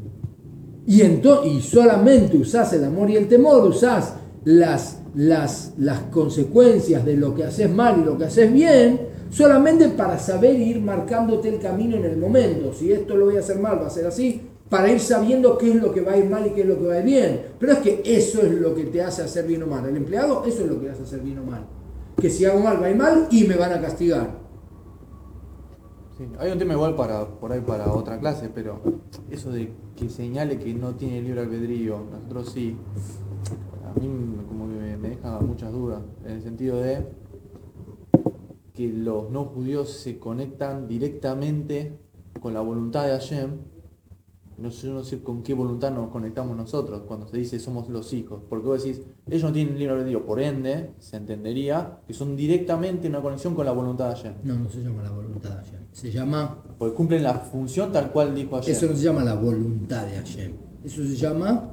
[SPEAKER 1] Y, ento- y solamente usás el amor y el temor, usás las, las, las consecuencias de lo que haces mal y lo que haces bien, solamente para saber ir marcándote el camino en el momento. Si esto lo voy a hacer mal, va a ser así, para ir sabiendo qué es lo que va a ir mal y qué es lo que va a ir bien. Pero es que eso es lo que te hace hacer bien o mal. El empleado, eso es lo que le hace hacer bien o mal. Que si hago mal, va a ir mal y me van a castigar.
[SPEAKER 2] Sí, hay un tema igual para por ahí para otra clase, pero eso de que señale que no tiene libre albedrío, nosotros sí, a mí como que me, me deja muchas dudas, en el sentido de que los no judíos se conectan directamente con la voluntad de Hashem. No sé, yo no sé con qué voluntad nos conectamos nosotros cuando se dice somos los hijos, porque vos decís, ellos no tienen libre albedrío, por ende, se entendería que son directamente en una conexión con la voluntad de Hashem.
[SPEAKER 1] No, no se llama la voluntad de Hashem. Se llama...
[SPEAKER 2] Porque cumplen la función tal cual dijo Hashem.
[SPEAKER 1] Eso no se llama la voluntad de Hashem. Eso se llama...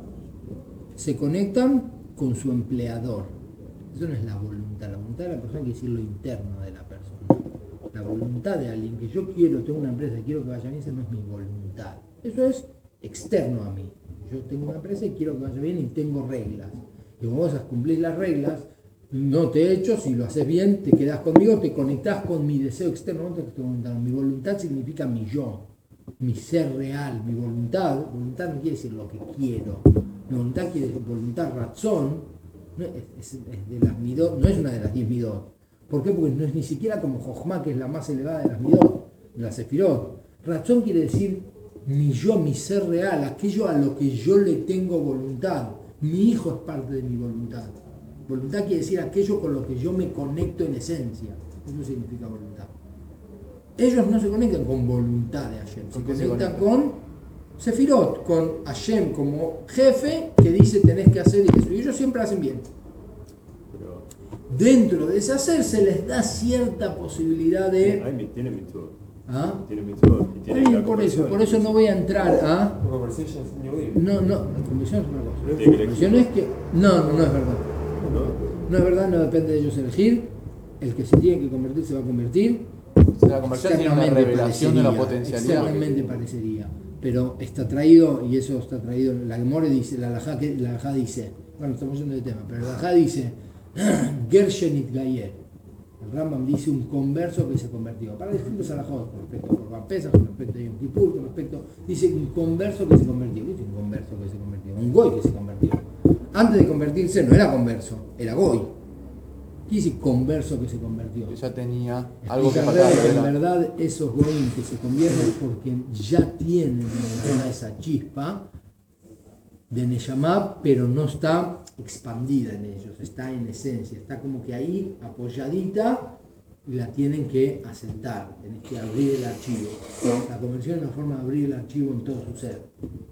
[SPEAKER 1] Se conectan con su empleador. Eso no es la voluntad. La voluntad de la persona quiere decir lo interno de la persona. La voluntad de alguien que yo quiero, tengo una empresa y quiero que vaya bien, esa no es mi voluntad. Eso es externo a mí. Yo tengo una empresa y quiero que vaya bien y tengo reglas. Y como vos cumplís las reglas, no te echo, si lo haces bien, te quedás conmigo, te conectás con mi deseo externo. No te estoy comentando. Mi voluntad significa mi yo, mi ser real, mi voluntad. Voluntad no quiere decir lo que quiero. Mi voluntad quiere decir voluntad, razón. No es, es, es de las midot, no es una de las diez midot. ¿Por qué? Porque no es ni siquiera como Jochma, que es la más elevada de las midot, de las sefirot. Razón quiere decir mi yo, mi ser real, aquello a lo que yo le tengo voluntad. Mi hijo es parte de mi voluntad. Voluntad quiere decir aquello con lo que yo me conecto en esencia. Eso significa voluntad. Ellos no se conectan con voluntad de Hashem, se conectan con Sefirot, con Hashem como jefe que dice tenés que hacer eso. Y ellos siempre hacen bien.
[SPEAKER 3] Pero
[SPEAKER 1] Dentro de ese hacer se les da cierta posibilidad de...
[SPEAKER 3] hay, tiene mitzvot.
[SPEAKER 1] ¿Ah?
[SPEAKER 3] Tiene mitzvot. Y tiene
[SPEAKER 1] Ay,
[SPEAKER 3] la
[SPEAKER 1] por eso,
[SPEAKER 3] conversión.
[SPEAKER 1] por eso no voy a entrar a...
[SPEAKER 4] La conversation es yehudí.
[SPEAKER 1] No, no, la conversión es una cosa.
[SPEAKER 3] Tiene que
[SPEAKER 1] La
[SPEAKER 3] elegir.
[SPEAKER 1] conversión es que... No, no, no es verdad.
[SPEAKER 3] ¿No?
[SPEAKER 1] No es verdad, no depende de ellos elegir. El que se tiene que convertir se va a convertir.
[SPEAKER 2] La conversión tiene una
[SPEAKER 1] Externamente
[SPEAKER 2] revelación de la
[SPEAKER 1] parecería,
[SPEAKER 2] potencialidad.
[SPEAKER 1] externamente parecería. Pero está traído, y eso está traído, la Gemore dice, la Halajá, que- la Halajá dice, bueno, estamos yendo de tema, pero la Halajá dice, Gershenit Gayer. El Rambam dice un converso que se convirtió. Para distintos alajot, con respecto a Corban Pesach, con respecto a Yom Kippur, con respecto, dice un converso que se convirtió. Dice un converso que se convirtió, un goy que se convirtió. Antes de convertirse no era converso, era goy. ¿Qué dice converso que se convirtió?
[SPEAKER 2] Que ya tenía algo que
[SPEAKER 1] Explica
[SPEAKER 2] faltaba.
[SPEAKER 1] Rebe que en
[SPEAKER 2] era-
[SPEAKER 1] verdad esos goyim que se convierten porque ya tienen toda esa chispa de Neyamá, pero no está expandida en ellos, está en esencia, está como que ahí apoyadita y la tienen que asentar, tenés que abrir el archivo. La conversión es una forma de abrir el archivo en todo su ser.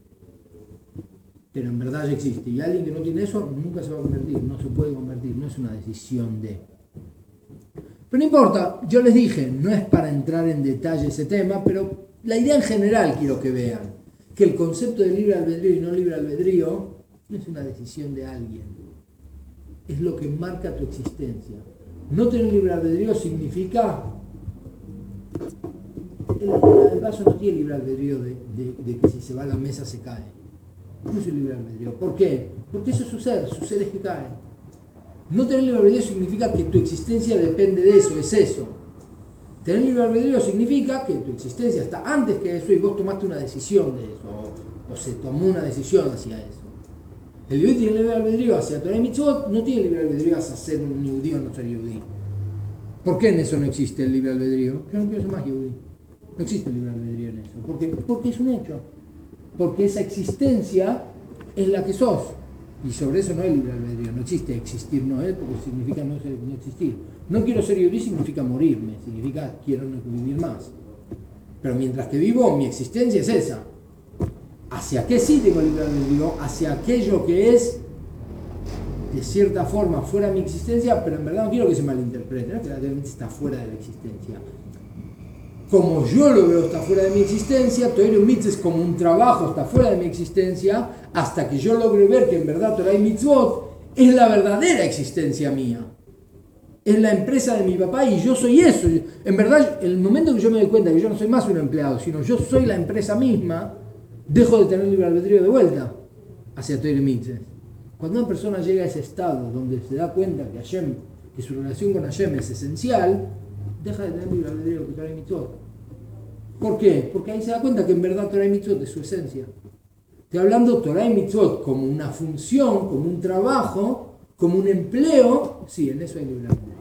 [SPEAKER 1] Pero en verdad ya existe. Y alguien que no tiene eso nunca se va a convertir, no se puede convertir, no es una decisión de... Pero no importa, yo les dije, no es para entrar en detalle ese tema, pero la idea en general quiero que vean, que el concepto de libre albedrío y no libre albedrío no es una decisión de alguien, es lo que marca tu existencia. No tener libre albedrío significa... El, el vaso no tiene libre albedrío de, de, de que si se va a la mesa se cae. No es el libre albedrío. ¿Por qué? Porque eso es su ser, su ser es que cae. No tener libre albedrío significa que tu existencia depende de eso, es eso. Tener libre albedrío significa que tu existencia está antes que eso y vos tomaste una decisión de eso, o, o se tomó una decisión hacia eso. El yehudí tiene libre albedrío hacia Torah y Mitzvot, no tiene libre albedrío hacia ser un yehudí o no ser yehudí. ¿Por qué en eso no existe el libre albedrío? Yo no quiero ser más yehudí. No existe el libre albedrío en eso. ¿Por qué? Porque es un hecho. Porque esa existencia es la que sos. Y sobre eso no hay libre albedrío. No existe existir no es, porque significa no, ser, no existir. No quiero ser yehudí significa morirme, significa quiero no vivir más. Pero mientras que vivo, mi existencia es esa. ¿Hacia qué sí tengo libre albedrío? Hacia aquello que es de cierta forma fuera de mi existencia, pero en verdad no quiero que se malinterprete, no es que la Torah de mitzvot está fuera de la existencia. Como yo lo veo está fuera de mi existencia, Torah y mitzvot es como un trabajo, está fuera de mi existencia, hasta que yo logre ver que en verdad Torah y mitzvot es la verdadera existencia mía. Es la empresa de mi papá y yo soy eso. En verdad, el momento que yo me doy cuenta que yo no soy más un empleado, sino yo soy la empresa misma, dejo de tener libre albedrío de vuelta hacia Torah y mitzvot. Cuando una persona llega a ese estado donde se da cuenta que Hashem, que su relación con Hashem es esencial, deja de tener libre albedrío de Torah y mitzvot. ¿Por qué? Porque ahí se da cuenta que en verdad Torah y mitzvot es su esencia. Estoy hablando Torah y mitzvot como una función, como un trabajo, como un empleo. Sí, en eso hay libre albedrío.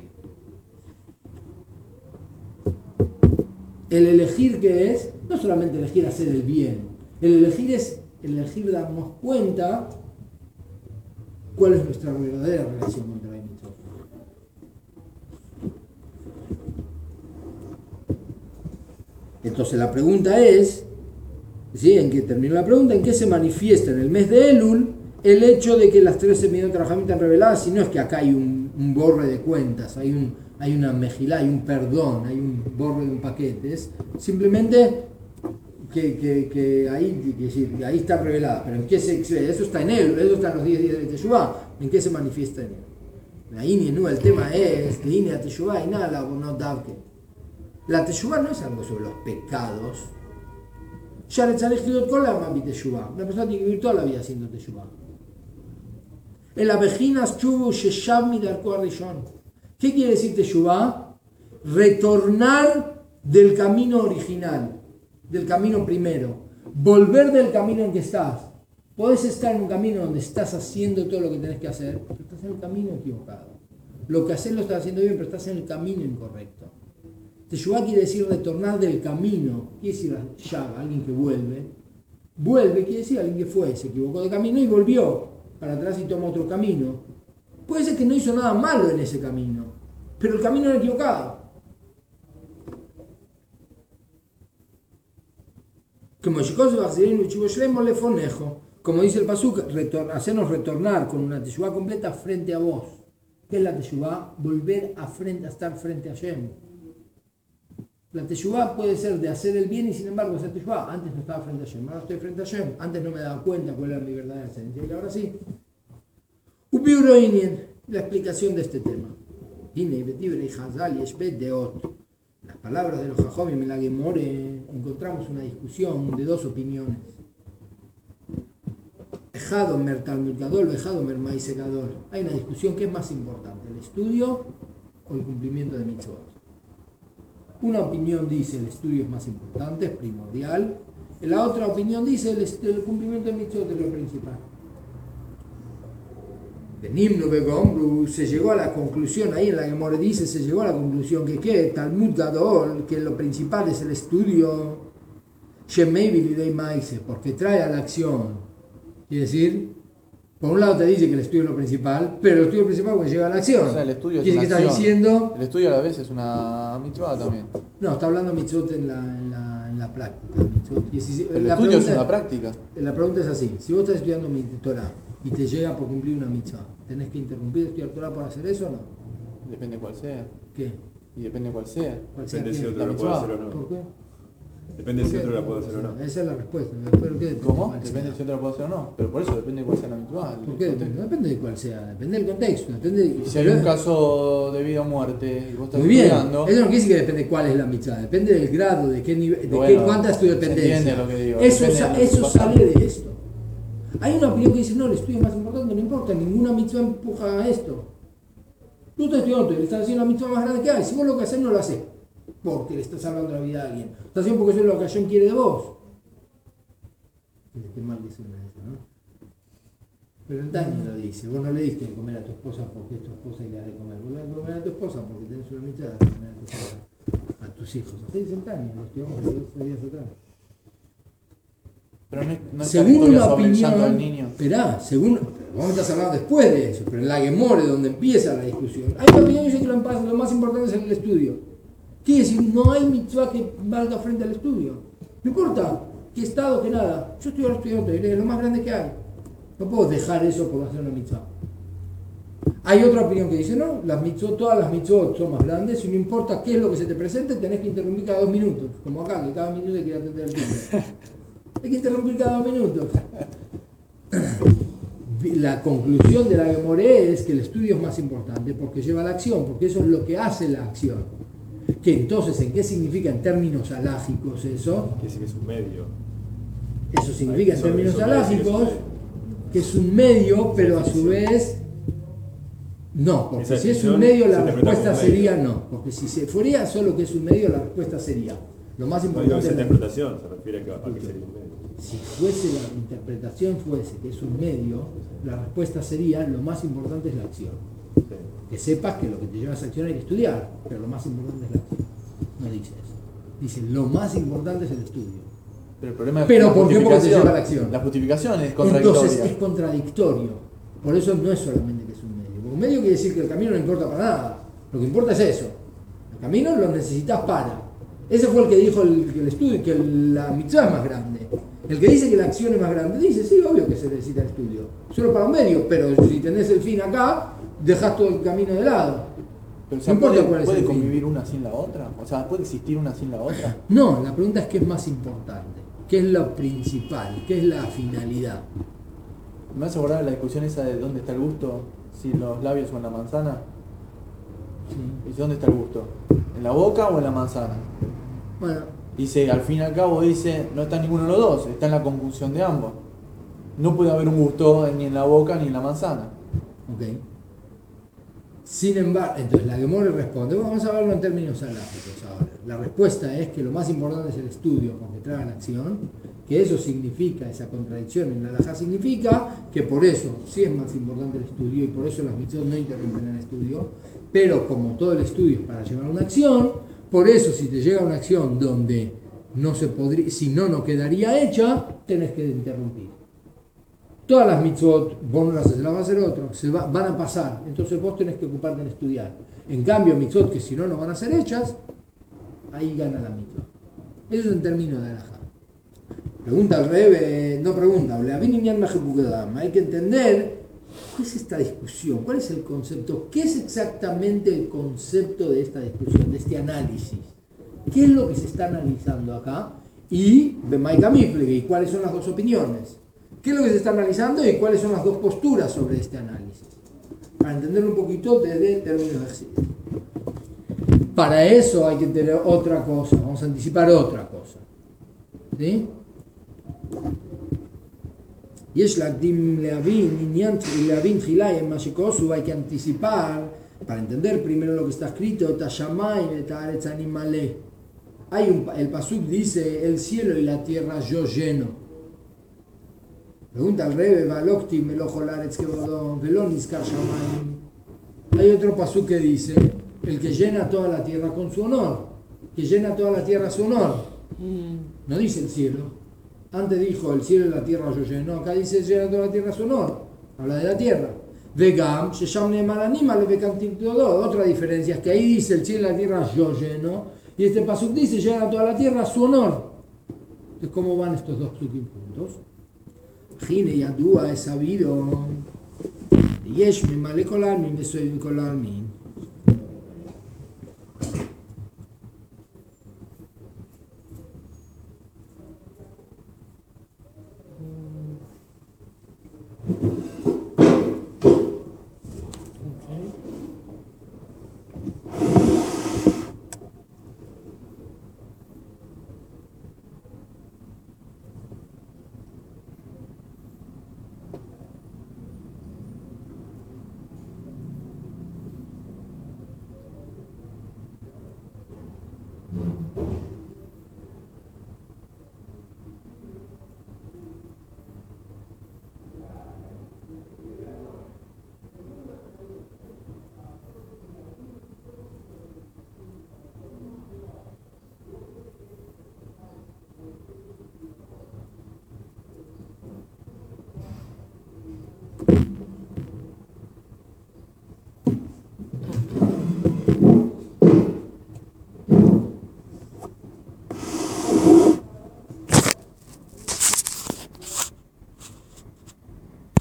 [SPEAKER 1] El elegir, ¿qué es? No solamente elegir hacer el bien. El elegir es elegir darnos cuenta cuál es nuestra verdadera relación con Torah y mitzvot. Entonces la pregunta es, ¿sí? ¿En qué termina la pregunta? ¿En qué se manifiesta en el mes de Elul el hecho de que las trece medidas de Rajamim están reveladas? Si no es que acá hay un, un borre de cuentas, hay, un, hay una mejilá, hay un perdón, hay un borre de un paquete. Es simplemente que, que, que, ahí, que, que ahí está revelada. Pero ¿en qué se expresa? Eso está en Elul, eso está en los diez días de Teshuvá. ¿En qué se manifiesta en Elul? Ahí ni no, el tema es línea Teshuvá y nada, la no davke. La Teshuvá no es algo sobre los pecados. Ya le echaré escrito con la mami Teshuvá. Una persona tiene que vivir toda la vida haciendo Teshuvá. En la vejinas chubu sheshav midarko arishon. ¿Qué quiere decir Teshuvá? Retornar del camino original, del camino primero. Volver del camino en que estás. Podés estar en un camino donde estás haciendo todo lo que tenés que hacer, pero estás en el camino equivocado. Lo que haces lo estás haciendo bien, pero estás en el camino incorrecto. Teshuvá quiere decir retornar del camino, quiere decir Shav, alguien que vuelve. Vuelve quiere decir alguien que fue, se equivocó de camino y volvió para atrás y toma otro camino. Puede ser que no hizo nada malo en ese camino, pero el camino era equivocado. Como dice el pasuk, hacernos retornar con una Teshuvá completa frente a vos. ¿Qué es la Teshuvá? Volver a, frente, a estar frente a Hashem. La Teshuvá puede ser de hacer el bien y sin embargo hacer Teshuvá. Antes no estaba frente a Hashem, ahora estoy frente a Hashem. Antes no me daba cuenta cuál era mi verdadera esencia y ahora sí. Ubiuroinien, la explicación de este tema. Las palabras de los Jajomim en la Gemore encontramos una discusión de dos opiniones. Ejadomer Talmud Gadol, Ejadomer Maise Gadol. Hay una discusión que es más importante, el estudio o el cumplimiento de mitzvot. Una opinión dice el estudio es más importante, es primordial. La otra opinión dice el, el cumplimiento de mitzvot es lo principal. Benimnu Begomru se llegó a la conclusión, ahí en la Gemore dice, se llegó a la conclusión que ¿qué? Talmud Gadol, que lo principal es el estudio, Shemei Bilidei Maise, porque trae a la acción. Quiere decir, por un lado te dice que el estudio es lo principal, pero el estudio principal cuando llega a la acción.
[SPEAKER 2] O sea, el estudio es
[SPEAKER 1] ¿Qué
[SPEAKER 2] una
[SPEAKER 1] está
[SPEAKER 2] acción.
[SPEAKER 1] diciendo?
[SPEAKER 2] El estudio a la vez es una mitzvah también.
[SPEAKER 1] No, está hablando mitzvot en la, en la, en la práctica. Mitzvot. Y si,
[SPEAKER 2] El
[SPEAKER 1] la
[SPEAKER 2] estudio es
[SPEAKER 1] pregunta,
[SPEAKER 2] una práctica.
[SPEAKER 1] La pregunta es así, si vos estás estudiando mi Torah y te llega por cumplir una mitzvah, ¿tenés que interrumpir de estudiar Torah por hacer eso o no?
[SPEAKER 2] Depende cuál sea.
[SPEAKER 1] ¿Qué?
[SPEAKER 2] Y depende cuál sea.
[SPEAKER 1] ¿Cuál sea
[SPEAKER 3] Depende si
[SPEAKER 1] qué?
[SPEAKER 3] otro
[SPEAKER 2] La
[SPEAKER 3] lo puede
[SPEAKER 2] mitzvah.
[SPEAKER 3] hacer o no.
[SPEAKER 1] ¿Por qué?
[SPEAKER 3] Depende si otro la puede hacer o no.
[SPEAKER 1] Esa es la respuesta. Pero ¿qué depende
[SPEAKER 2] ¿Cómo?
[SPEAKER 1] cuál sea?
[SPEAKER 2] Depende si otro lo puede hacer o no. Pero por eso depende de cuál sea la mitzvah.
[SPEAKER 1] ¿Por qué depende? No depende de cuál sea, depende del contexto. Depende de...
[SPEAKER 2] Y si hay un caso de vida o muerte y vos estás
[SPEAKER 1] Muy bien,
[SPEAKER 2] estudiando.
[SPEAKER 1] eso no quiere decir que depende cuál es la mitzvah, depende del grado, de qué nivel, de
[SPEAKER 2] Bueno,
[SPEAKER 1] qué, cuánta es tu
[SPEAKER 2] se
[SPEAKER 1] dependencia.
[SPEAKER 2] entiende lo que digo,
[SPEAKER 1] Eso,
[SPEAKER 2] depende
[SPEAKER 1] sa-
[SPEAKER 2] de lo que
[SPEAKER 1] eso
[SPEAKER 2] pasa.
[SPEAKER 1] sale de esto. Hay una opinión que dice, no, el estudio es más importante, no importa, ninguna mitzvah empuja a esto. Tú estás estudiando, le estás haciendo la mitzvah más grande que hay. Si vos lo que haces no lo haces porque le estás salvando la vida a alguien. Lo estás haciendo porque eso es lo que Hashem quiere de vos. Qué mal dice una de esas, ¿no? Pero el daño lo dice, vos no le diste de comer a tu esposa porque es tu esposa y le das de comer. Vos le das de comer a tu esposa porque tenés una mitzvah de comer a tu esposa, a tus hijos. Así dice el daño, lo estudiamos hace dos días atrás.
[SPEAKER 2] Pero no, es- no es
[SPEAKER 1] Según
[SPEAKER 2] historia
[SPEAKER 1] una
[SPEAKER 2] sobre el llanto del
[SPEAKER 1] opinión,
[SPEAKER 2] niño.
[SPEAKER 1] esperá, según, vamos a estar hablando después de eso, pero en la Gemore, donde empieza la discusión, hay una opinión que dice que lo más, lo más importante es el estudio. Quiere decir, no hay mitzvah que valga frente al estudio. No importa qué estado, que nada. Yo estoy ahora estudiando, es lo más grande que hay. No puedo dejar eso por hacer una mitzvah. Hay otra opinión que dice, no, las mitzvot, todas las mitzvot son más grandes y no importa qué es lo que se te presente, tenés que interrumpir cada dos minutos. Como acá, que cada minuto hay que atender el tiempo. Hay que interrumpir cada dos minutos. La conclusión de la Gemoré es que el estudio es más importante porque lleva a la acción, porque eso es lo que hace la acción. Que entonces, ¿en qué significa en términos alágicos eso?
[SPEAKER 3] Que sí que es un medio.
[SPEAKER 1] Eso significa en
[SPEAKER 3] Eso-
[SPEAKER 1] términos
[SPEAKER 3] eso
[SPEAKER 1] alágicos que es un medio, pero a su vez no, porque
[SPEAKER 3] Esa
[SPEAKER 1] si es un
[SPEAKER 3] decisión
[SPEAKER 1] medio
[SPEAKER 3] se
[SPEAKER 1] la
[SPEAKER 3] interpreta
[SPEAKER 1] respuesta
[SPEAKER 3] como medio.
[SPEAKER 1] sería no, porque si se fuera solo que es un medio la respuesta sería lo más
[SPEAKER 3] No digo
[SPEAKER 1] importante.
[SPEAKER 3] esa
[SPEAKER 1] es la-
[SPEAKER 3] interpretación, se refiere a que, a que sería un medio.
[SPEAKER 1] Si fuese la interpretación fuese que es un medio, la respuesta sería lo más importante es la acción.
[SPEAKER 3] Sí.
[SPEAKER 1] Que sepas que lo que te lleva a esa acción hay que estudiar, pero lo más importante es la acción. No dice eso. Dice lo más importante es el estudio.
[SPEAKER 2] Pero el problema es
[SPEAKER 1] Pero
[SPEAKER 2] la
[SPEAKER 1] ¿por qué? Porque te
[SPEAKER 2] justificación.
[SPEAKER 1] lleva a la acción.
[SPEAKER 2] La justificación es contradictoria.
[SPEAKER 1] Entonces es contradictorio. Por eso no es solamente que es un medio. Porque un medio quiere decir que el camino no importa para nada. Lo que importa es eso. El camino lo necesitas para. Ese fue el que dijo el, que el estudio, que el- la mitzvah es más grande. El que dice que la acción es más grande, dice, sí, obvio que se necesita el estudio. Solo para un medio, pero si tenés el fin acá, dejás todo el camino de lado.
[SPEAKER 2] Pero, o sea,
[SPEAKER 1] No importa
[SPEAKER 2] ¿puede,
[SPEAKER 1] cuál es
[SPEAKER 2] puede
[SPEAKER 1] el fin.
[SPEAKER 2] convivir una sin la otra? O sea, ¿puede existir una sin la otra?
[SPEAKER 1] No, la pregunta es qué es más importante, qué es lo principal, qué es la finalidad.
[SPEAKER 2] Me hace acordar la discusión esa de dónde está el gusto, si en los labios o en la manzana. Dice, ¿dónde está el gusto? ¿En la boca o en la manzana?
[SPEAKER 1] Bueno,
[SPEAKER 2] Dice, al fin y al cabo, dice, no está en ninguno de los dos, está en la conjunción de ambos. No puede haber un gusto ni en la boca ni en la manzana.
[SPEAKER 1] ok. Sin embargo, entonces la Gemora responde, vamos a verlo en términos alágicos ahora. La respuesta es que lo más importante es el estudio, porque trae la acción, que eso significa, esa contradicción en la halajá significa que por eso sí es más importante el estudio y por eso las mitzvot no interrumpen el estudio, pero como todo el estudio es para llevar una acción, por eso si te llega una acción donde no se podría, si no, no quedaría hecha, tenés que interrumpir. Todas las mitzvot, vos no las haces, las va a hacer otro, se va- van a pasar, entonces vos tenés que ocuparte en estudiar. En cambio, mitzvot que si no, no van a ser hechas, ahí gana la mitzvot. Eso es en términos de halajá. Pregunta al Rebbe, no pregunta, hay que entender cuál es esta discusión, cuál es el concepto, qué es exactamente el concepto de esta discusión, de este análisis. ¿Qué es lo que se está analizando acá? Y, y cuáles son las dos opiniones. ¿Qué es lo que se está analizando y cuáles son las dos posturas sobre este análisis? Para entender un poquito desde términos de ejercicio. Para eso hay que tener otra cosa, vamos a anticipar otra cosa. ¿Sí? יש להקדים להבין עניין להבין תחילה מה שכוסו, hay que anticipar para entender primero lo que está escrito, את השמיים ואת הארץ אני מלא. Hay un, el pasuk dice el cielo y la tierra yo lleno. Pregunta al Rebbe, Valokti melojo laretz kevadon velon nizkar shamayim. Hay otro pasuk que dice el que llena toda la tierra con su honor, que llena toda la tierra a su honor. No dice el cielo. Antes dijo el cielo y la tierra yo lleno, acá dice llena toda la tierra a su honor. Habla de la tierra. Vegam, shesham ne'emar anima le vekantim todo. Otra diferencia es que ahí dice el cielo y la tierra yo lleno, y este pasuk dice llena toda la tierra a su honor. Entonces, ¿cómo van estos dos pasukim juntos? Gine yadua es sabido. Yesh mi male kol almin, besoy mi kol almin.